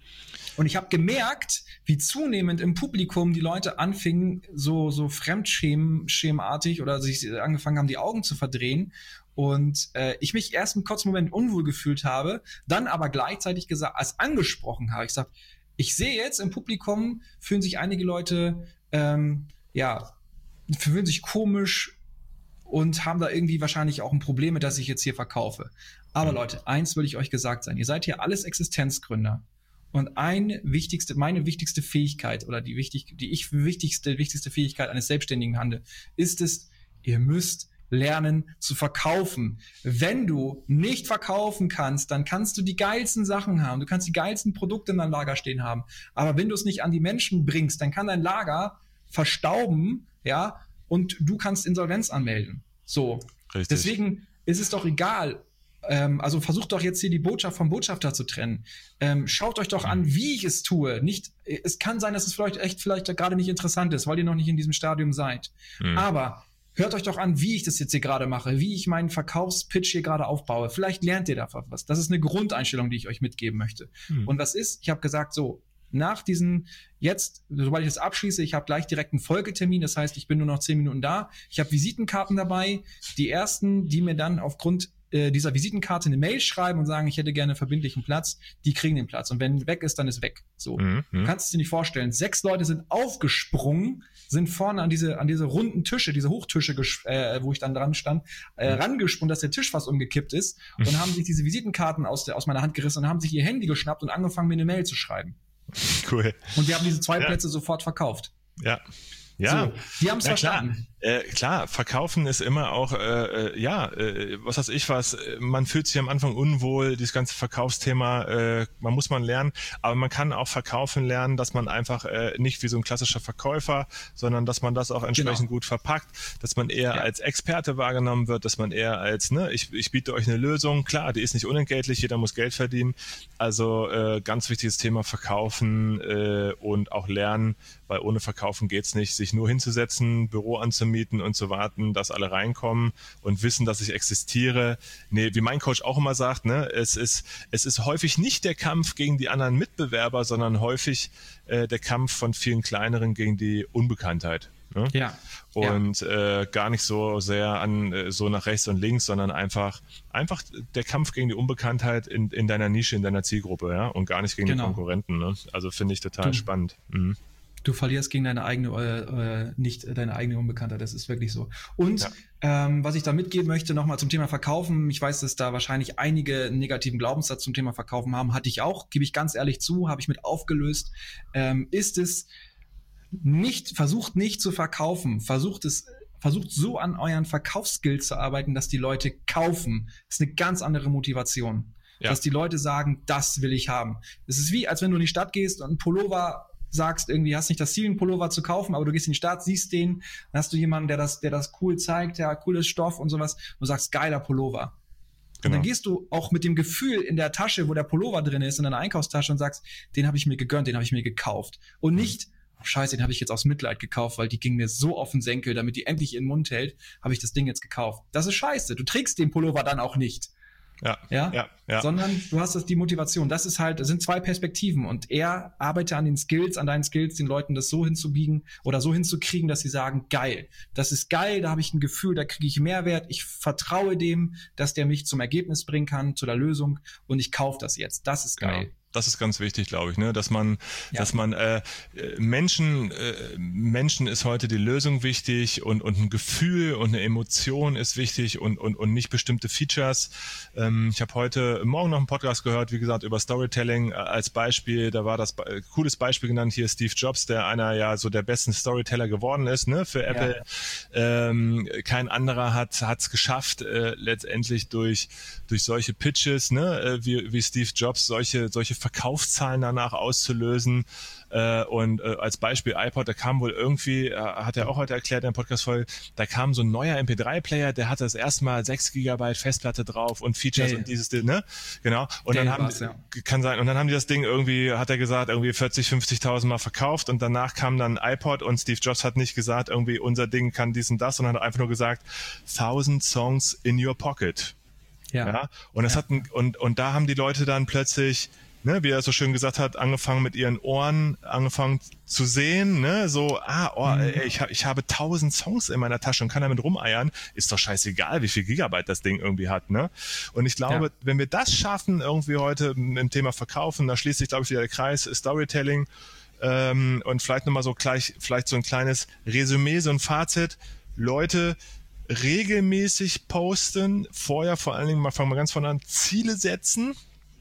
B: Und ich habe gemerkt, wie zunehmend im Publikum die Leute anfingen, so so fremdschemartig oder sich angefangen haben, die Augen zu verdrehen. Und äh, ich mich erst einen kurzen Moment unwohl gefühlt habe, dann aber gleichzeitig gesagt, als angesprochen habe, ich sag, ich sehe jetzt im Publikum, fühlen sich einige Leute, ähm, ja, fühlen sich komisch und haben da irgendwie wahrscheinlich auch ein Problem mit, dass ich jetzt hier verkaufe. Aber Leute, eins will ich euch gesagt sein, ihr seid hier alles Existenzgründer. Und eine wichtigste, meine wichtigste Fähigkeit oder die wichtig, die ich wichtigste, wichtigste Fähigkeit eines Selbstständigen handle, ist es, ihr müsst lernen zu verkaufen. Wenn du nicht verkaufen kannst, dann kannst du die geilsten Sachen haben. Du kannst die geilsten Produkte in deinem Lager stehen haben. Aber wenn du es nicht an die Menschen bringst, dann kann dein Lager verstauben, ja, und du kannst Insolvenz anmelden. So. Richtig. Deswegen ist es doch egal. Ähm, also versucht doch jetzt hier die Botschaft vom Botschafter zu trennen. Ähm, schaut euch doch an, wie ich es tue. Nicht, es kann sein, dass es vielleicht echt vielleicht gerade nicht interessant ist, weil ihr noch nicht in diesem Stadium seid. Mhm. Aber hört euch doch an, wie ich das jetzt hier gerade mache, wie ich meinen Verkaufspitch hier gerade aufbaue. Vielleicht lernt ihr davon was. Das ist eine Grundeinstellung, die ich euch mitgeben möchte. Mhm. Und was ist? Ich habe gesagt, so, nach diesen, jetzt, sobald ich das abschließe, ich habe gleich direkt einen Folgetermin, das heißt, ich bin nur noch zehn Minuten da. Ich habe Visitenkarten dabei. Die ersten, die mir dann aufgrund äh, dieser Visitenkarte eine Mail schreiben und sagen, ich hätte gerne einen verbindlichen Platz, die kriegen den Platz. Und wenn weg ist, dann ist weg. So. Mhm. Du kannst es dir nicht vorstellen. Sechs Leute sind aufgesprungen, sind vorne an diese, an diese runden Tische, diese Hochtische, äh, wo ich dann dran stand, äh, rangesprungen, dass der Tisch fast umgekippt ist und mhm. haben sich diese Visitenkarten aus, der, aus meiner Hand gerissen und haben sich ihr Handy geschnappt und angefangen, mir eine Mail zu schreiben.
A: Cool.
B: Und wir haben diese zwei
A: ja.
B: Plätze sofort verkauft.
A: Ja. Ja.
B: So, die haben es verstanden.
A: Klar. Äh, klar, verkaufen ist immer auch, äh, äh, ja, äh, was weiß ich was, man fühlt sich am Anfang unwohl, dieses ganze Verkaufsthema, äh, man muss man lernen, aber man kann auch verkaufen lernen, dass man einfach äh, nicht wie so ein klassischer Verkäufer, sondern dass man das auch entsprechend
B: Genau.
A: gut verpackt, dass man eher
B: Ja.
A: als Experte wahrgenommen wird, dass man eher als, ne, ich, ich biete euch eine Lösung, klar, die ist nicht unentgeltlich, jeder muss Geld verdienen, also äh, ganz wichtiges Thema Verkaufen äh, und auch lernen, weil ohne Verkaufen geht's nicht, sich nur hinzusetzen, Büro anzumieten und zu warten, dass alle reinkommen und wissen, dass ich existiere. Nee, wie mein Coach auch immer sagt, ne, es ist, es ist häufig nicht der Kampf gegen die anderen Mitbewerber, sondern häufig äh, der Kampf von vielen kleineren gegen die Unbekanntheit. Ne?
B: Ja.
A: Und ja. äh, gar nicht so sehr an äh, so nach rechts und links, sondern einfach einfach der Kampf gegen die Unbekanntheit in, in deiner Nische, in deiner Zielgruppe, ja, und gar nicht gegen genau. die Konkurrenten. Ne? Also finde ich total du, spannend. Mhm.
B: Du verlierst gegen deine eigene, äh, nicht deine eigene Unbekanntheit, das ist wirklich so. Und ja. ähm, was ich da mitgeben möchte, nochmal zum Thema Verkaufen, ich weiß, dass da wahrscheinlich einige einen negativen Glaubenssatz zum Thema Verkaufen haben, hatte ich auch, gebe ich ganz ehrlich zu, habe ich mit aufgelöst, ähm, ist es nicht, versucht nicht zu verkaufen, versucht es, versucht so an euren Verkaufsskills zu arbeiten, dass die Leute kaufen. Das ist eine ganz andere Motivation. Ja. Dass die Leute sagen, das will ich haben. Es ist wie, als wenn du in die Stadt gehst und einen Pullover sagst, irgendwie hast nicht das Ziel, einen Pullover zu kaufen, aber du gehst in die Stadt, siehst den, dann hast du jemanden, der das, der das cool zeigt, ja, cooles Stoff und sowas, und du sagst, geiler Pullover. Genau. Und dann gehst du auch mit dem Gefühl in der Tasche, wo der Pullover drin ist, in deiner Einkaufstasche und sagst, den habe ich mir gegönnt, den habe ich mir gekauft. Und nicht, oh, scheiße, den habe ich jetzt aus Mitleid gekauft, weil die ging mir so auf den Senkel, damit die endlich ihren Mund hält, habe ich das Ding jetzt gekauft. Das ist scheiße. Du trägst den Pullover dann auch nicht.
A: Ja, ja, ja, ja.
B: Sondern du hast das, die Motivation. Das ist halt, das sind zwei Perspektiven und er arbeitet an den Skills, an deinen Skills, den Leuten das so hinzubiegen oder so hinzukriegen, dass sie sagen, geil, das ist geil, da habe ich ein Gefühl, da kriege ich Mehrwert, ich vertraue dem, dass der mich zum Ergebnis bringen kann, zu der Lösung und ich kaufe das jetzt. Das ist geil.
A: Genau. Das ist ganz wichtig, glaube ich, ne, dass man, ja. dass man äh, Menschen, äh, Menschen ist heute die Lösung wichtig und und ein Gefühl und eine Emotion ist wichtig und und und nicht bestimmte Features. Ähm, ich habe heute Morgen noch einen Podcast gehört, wie gesagt, über Storytelling äh, als Beispiel. Da war das äh, cooles Beispiel genannt hier Steve Jobs, der einer ja so der besten Storyteller geworden ist, ne, für Apple. Ja. Ähm, kein anderer hat hat's geschafft, äh, letztendlich durch durch solche Pitches, ne, äh, wie wie Steve Jobs solche solche Verkaufszahlen danach auszulösen. Äh, und äh, als Beispiel iPod, da kam wohl irgendwie, äh, hat er auch heute erklärt in der Podcast-Folge, da kam so ein neuer M P drei Player, der hatte das erste Mal sechs Gigabyte Festplatte drauf und Features hey. und dieses, ne? Genau. Und hey, dann haben, ja. kann sein, und dann haben die das Ding irgendwie, hat er gesagt, irgendwie vierzig, fünfzigtausend Mal verkauft und danach kam dann iPod und Steve Jobs hat nicht gesagt, irgendwie unser Ding kann dies und das, sondern hat einfach nur gesagt, thousand songs in your pocket. Ja. ja? Und das ja. hat ein, und, und da haben die Leute dann plötzlich, ne, wie er so schön gesagt hat, angefangen mit ihren Ohren, angefangen zu sehen, ne, so, ah, oh, mhm. ey, ich, ich habe tausend Songs in meiner Tasche und kann damit rumeiern, ist doch scheißegal, wie viel Gigabyte das Ding irgendwie hat, ne. Und ich glaube, ja. wenn wir das schaffen, irgendwie heute im Thema Verkaufen, da schließt sich, glaube ich, wieder der Kreis, Storytelling, ähm, und vielleicht nochmal so gleich, vielleicht so ein kleines Resümee, so ein Fazit, Leute, regelmäßig posten, vorher vor allen Dingen, mal fangen wir ganz vorne an, Ziele setzen.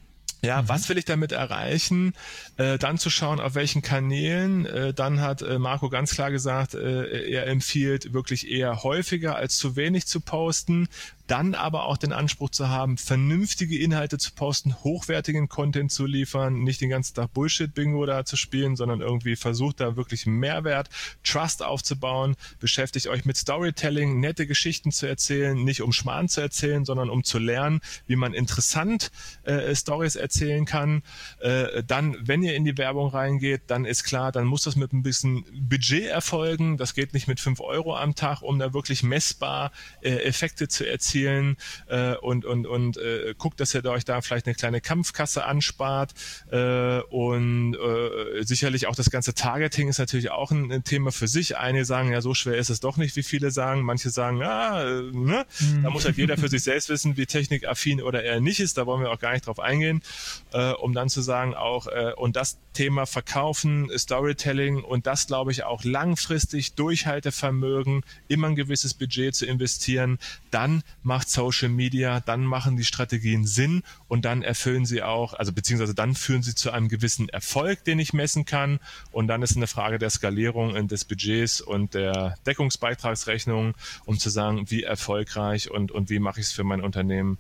A: Ja, mhm. was will ich damit erreichen? Äh, dann zu schauen, auf welchen Kanälen. Äh, dann hat äh, Marco ganz klar gesagt, äh, er empfiehlt wirklich eher häufiger als zu wenig zu posten. Dann aber auch den Anspruch zu haben, vernünftige Inhalte zu posten, hochwertigen Content zu liefern, nicht den ganzen Tag Bullshit-Bingo da zu spielen, sondern irgendwie versucht da wirklich Mehrwert, Trust aufzubauen, beschäftigt euch mit Storytelling, nette Geschichten zu erzählen, nicht um Schmarrn zu erzählen, sondern um zu lernen, wie man interessant äh, Stories erzählen kann. Äh, dann, wenn ihr in die Werbung reingeht, dann ist klar, dann muss das mit ein bisschen Budget erfolgen. Das geht nicht mit fünf Euro am Tag, um da wirklich messbar äh, Effekte zu erzielen. Äh, und und und äh, guckt, dass ihr euch da vielleicht eine kleine Kampfkasse anspart äh, und äh, sicherlich auch das ganze Targeting ist natürlich auch ein, ein Thema für sich. Einige sagen, ja, so schwer ist es doch nicht, wie viele sagen. Manche sagen, ja, äh, ne? Mhm. Da muss halt jeder für sich selbst wissen, wie technikaffin oder er nicht ist. Da wollen wir auch gar nicht drauf eingehen, äh, um dann zu sagen auch, äh, und das Thema Verkaufen, Storytelling und das, glaube ich, auch langfristig Durchhaltevermögen, immer ein gewisses Budget zu investieren, dann macht Social Media, dann machen die Strategien Sinn und dann erfüllen sie auch, also beziehungsweise dann führen sie zu einem gewissen Erfolg, den ich messen kann, und dann ist eine Frage der Skalierung und des Budgets und der Deckungsbeitragsrechnung, um zu sagen, wie erfolgreich und, und wie mache ich es für mein Unternehmen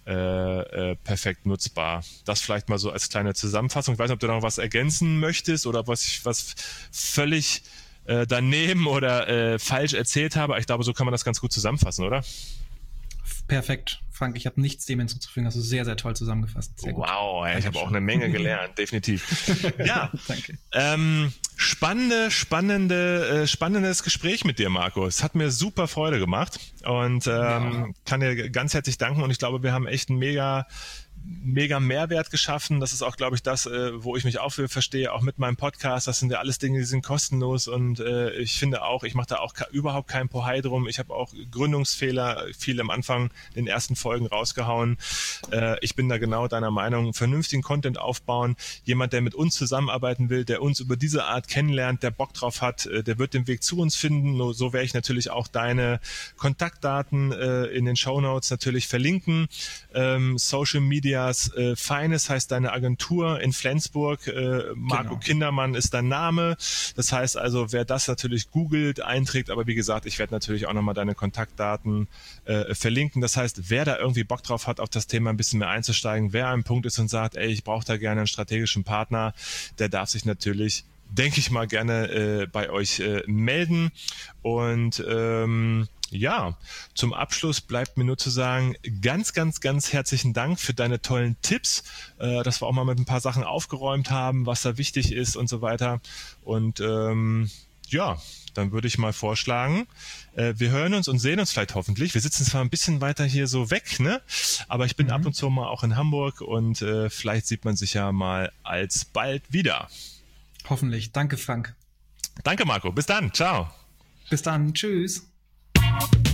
A: Äh, äh, perfekt nutzbar. Das vielleicht mal so als kleine Zusammenfassung. Ich weiß nicht, ob du noch was ergänzen möchtest oder was ich was völlig äh, daneben oder äh, falsch erzählt habe. Ich glaube, so kann man das ganz gut zusammenfassen, oder?
B: Perfekt, Frank. Ich habe nichts dem hinzuzufügen. Hast du sehr, sehr toll zusammengefasst. Sehr gut.
A: Wow, ey, ich habe auch eine Menge gelernt, definitiv. Ja,
B: danke.
A: Ähm, spannende, spannende, äh, spannendes Gespräch mit dir, Marco. Es hat mir super Freude gemacht und ähm, ja. kann dir ganz herzlich danken und ich glaube, wir haben echt ein mega mega Mehrwert geschaffen. Das ist auch, glaube ich, das, äh, wo ich mich auch für verstehe, auch mit meinem Podcast. Das sind ja alles Dinge, die sind kostenlos und äh, ich finde auch, ich mache da auch überhaupt kein Pohai drum. Ich habe auch Gründungsfehler viel am Anfang in den ersten Folgen rausgehauen. Äh, ich bin da genau deiner Meinung, vernünftigen Content aufbauen. Jemand, der mit uns zusammenarbeiten will, der uns über diese Art kennenlernt, der Bock drauf hat, äh, der wird den Weg zu uns finden. Nur so werde ich natürlich auch deine Kontaktdaten äh, in den Shownotes natürlich verlinken. Ähm, Social Media Äh, Feines heißt deine Agentur in Flensburg, äh, Marco genau. Kindermann ist dein Name, das heißt also, wer das natürlich googelt, einträgt, aber wie gesagt, ich werde natürlich auch nochmal deine Kontaktdaten äh, verlinken, das heißt, wer da irgendwie Bock drauf hat, auf das Thema ein bisschen mehr einzusteigen, wer am Punkt ist und sagt, ey, ich brauche da gerne einen strategischen Partner, der darf sich natürlich, denke ich mal, gerne äh, bei euch äh, melden und ähm, ja, zum Abschluss bleibt mir nur zu sagen, ganz, ganz, ganz herzlichen Dank für deine tollen Tipps, äh, dass wir auch mal mit ein paar Sachen aufgeräumt haben, was da wichtig ist und so weiter. Und ähm, ja, dann würde ich mal vorschlagen, äh, wir hören uns und sehen uns vielleicht hoffentlich. Wir sitzen zwar ein bisschen weiter hier so weg, ne? Aber ich bin mhm. ab und zu mal auch in Hamburg und äh, vielleicht sieht man sich ja mal alsbald wieder.
B: Hoffentlich. Danke, Frank.
A: Danke, Marco. Bis dann. Ciao.
B: Bis dann. Tschüss.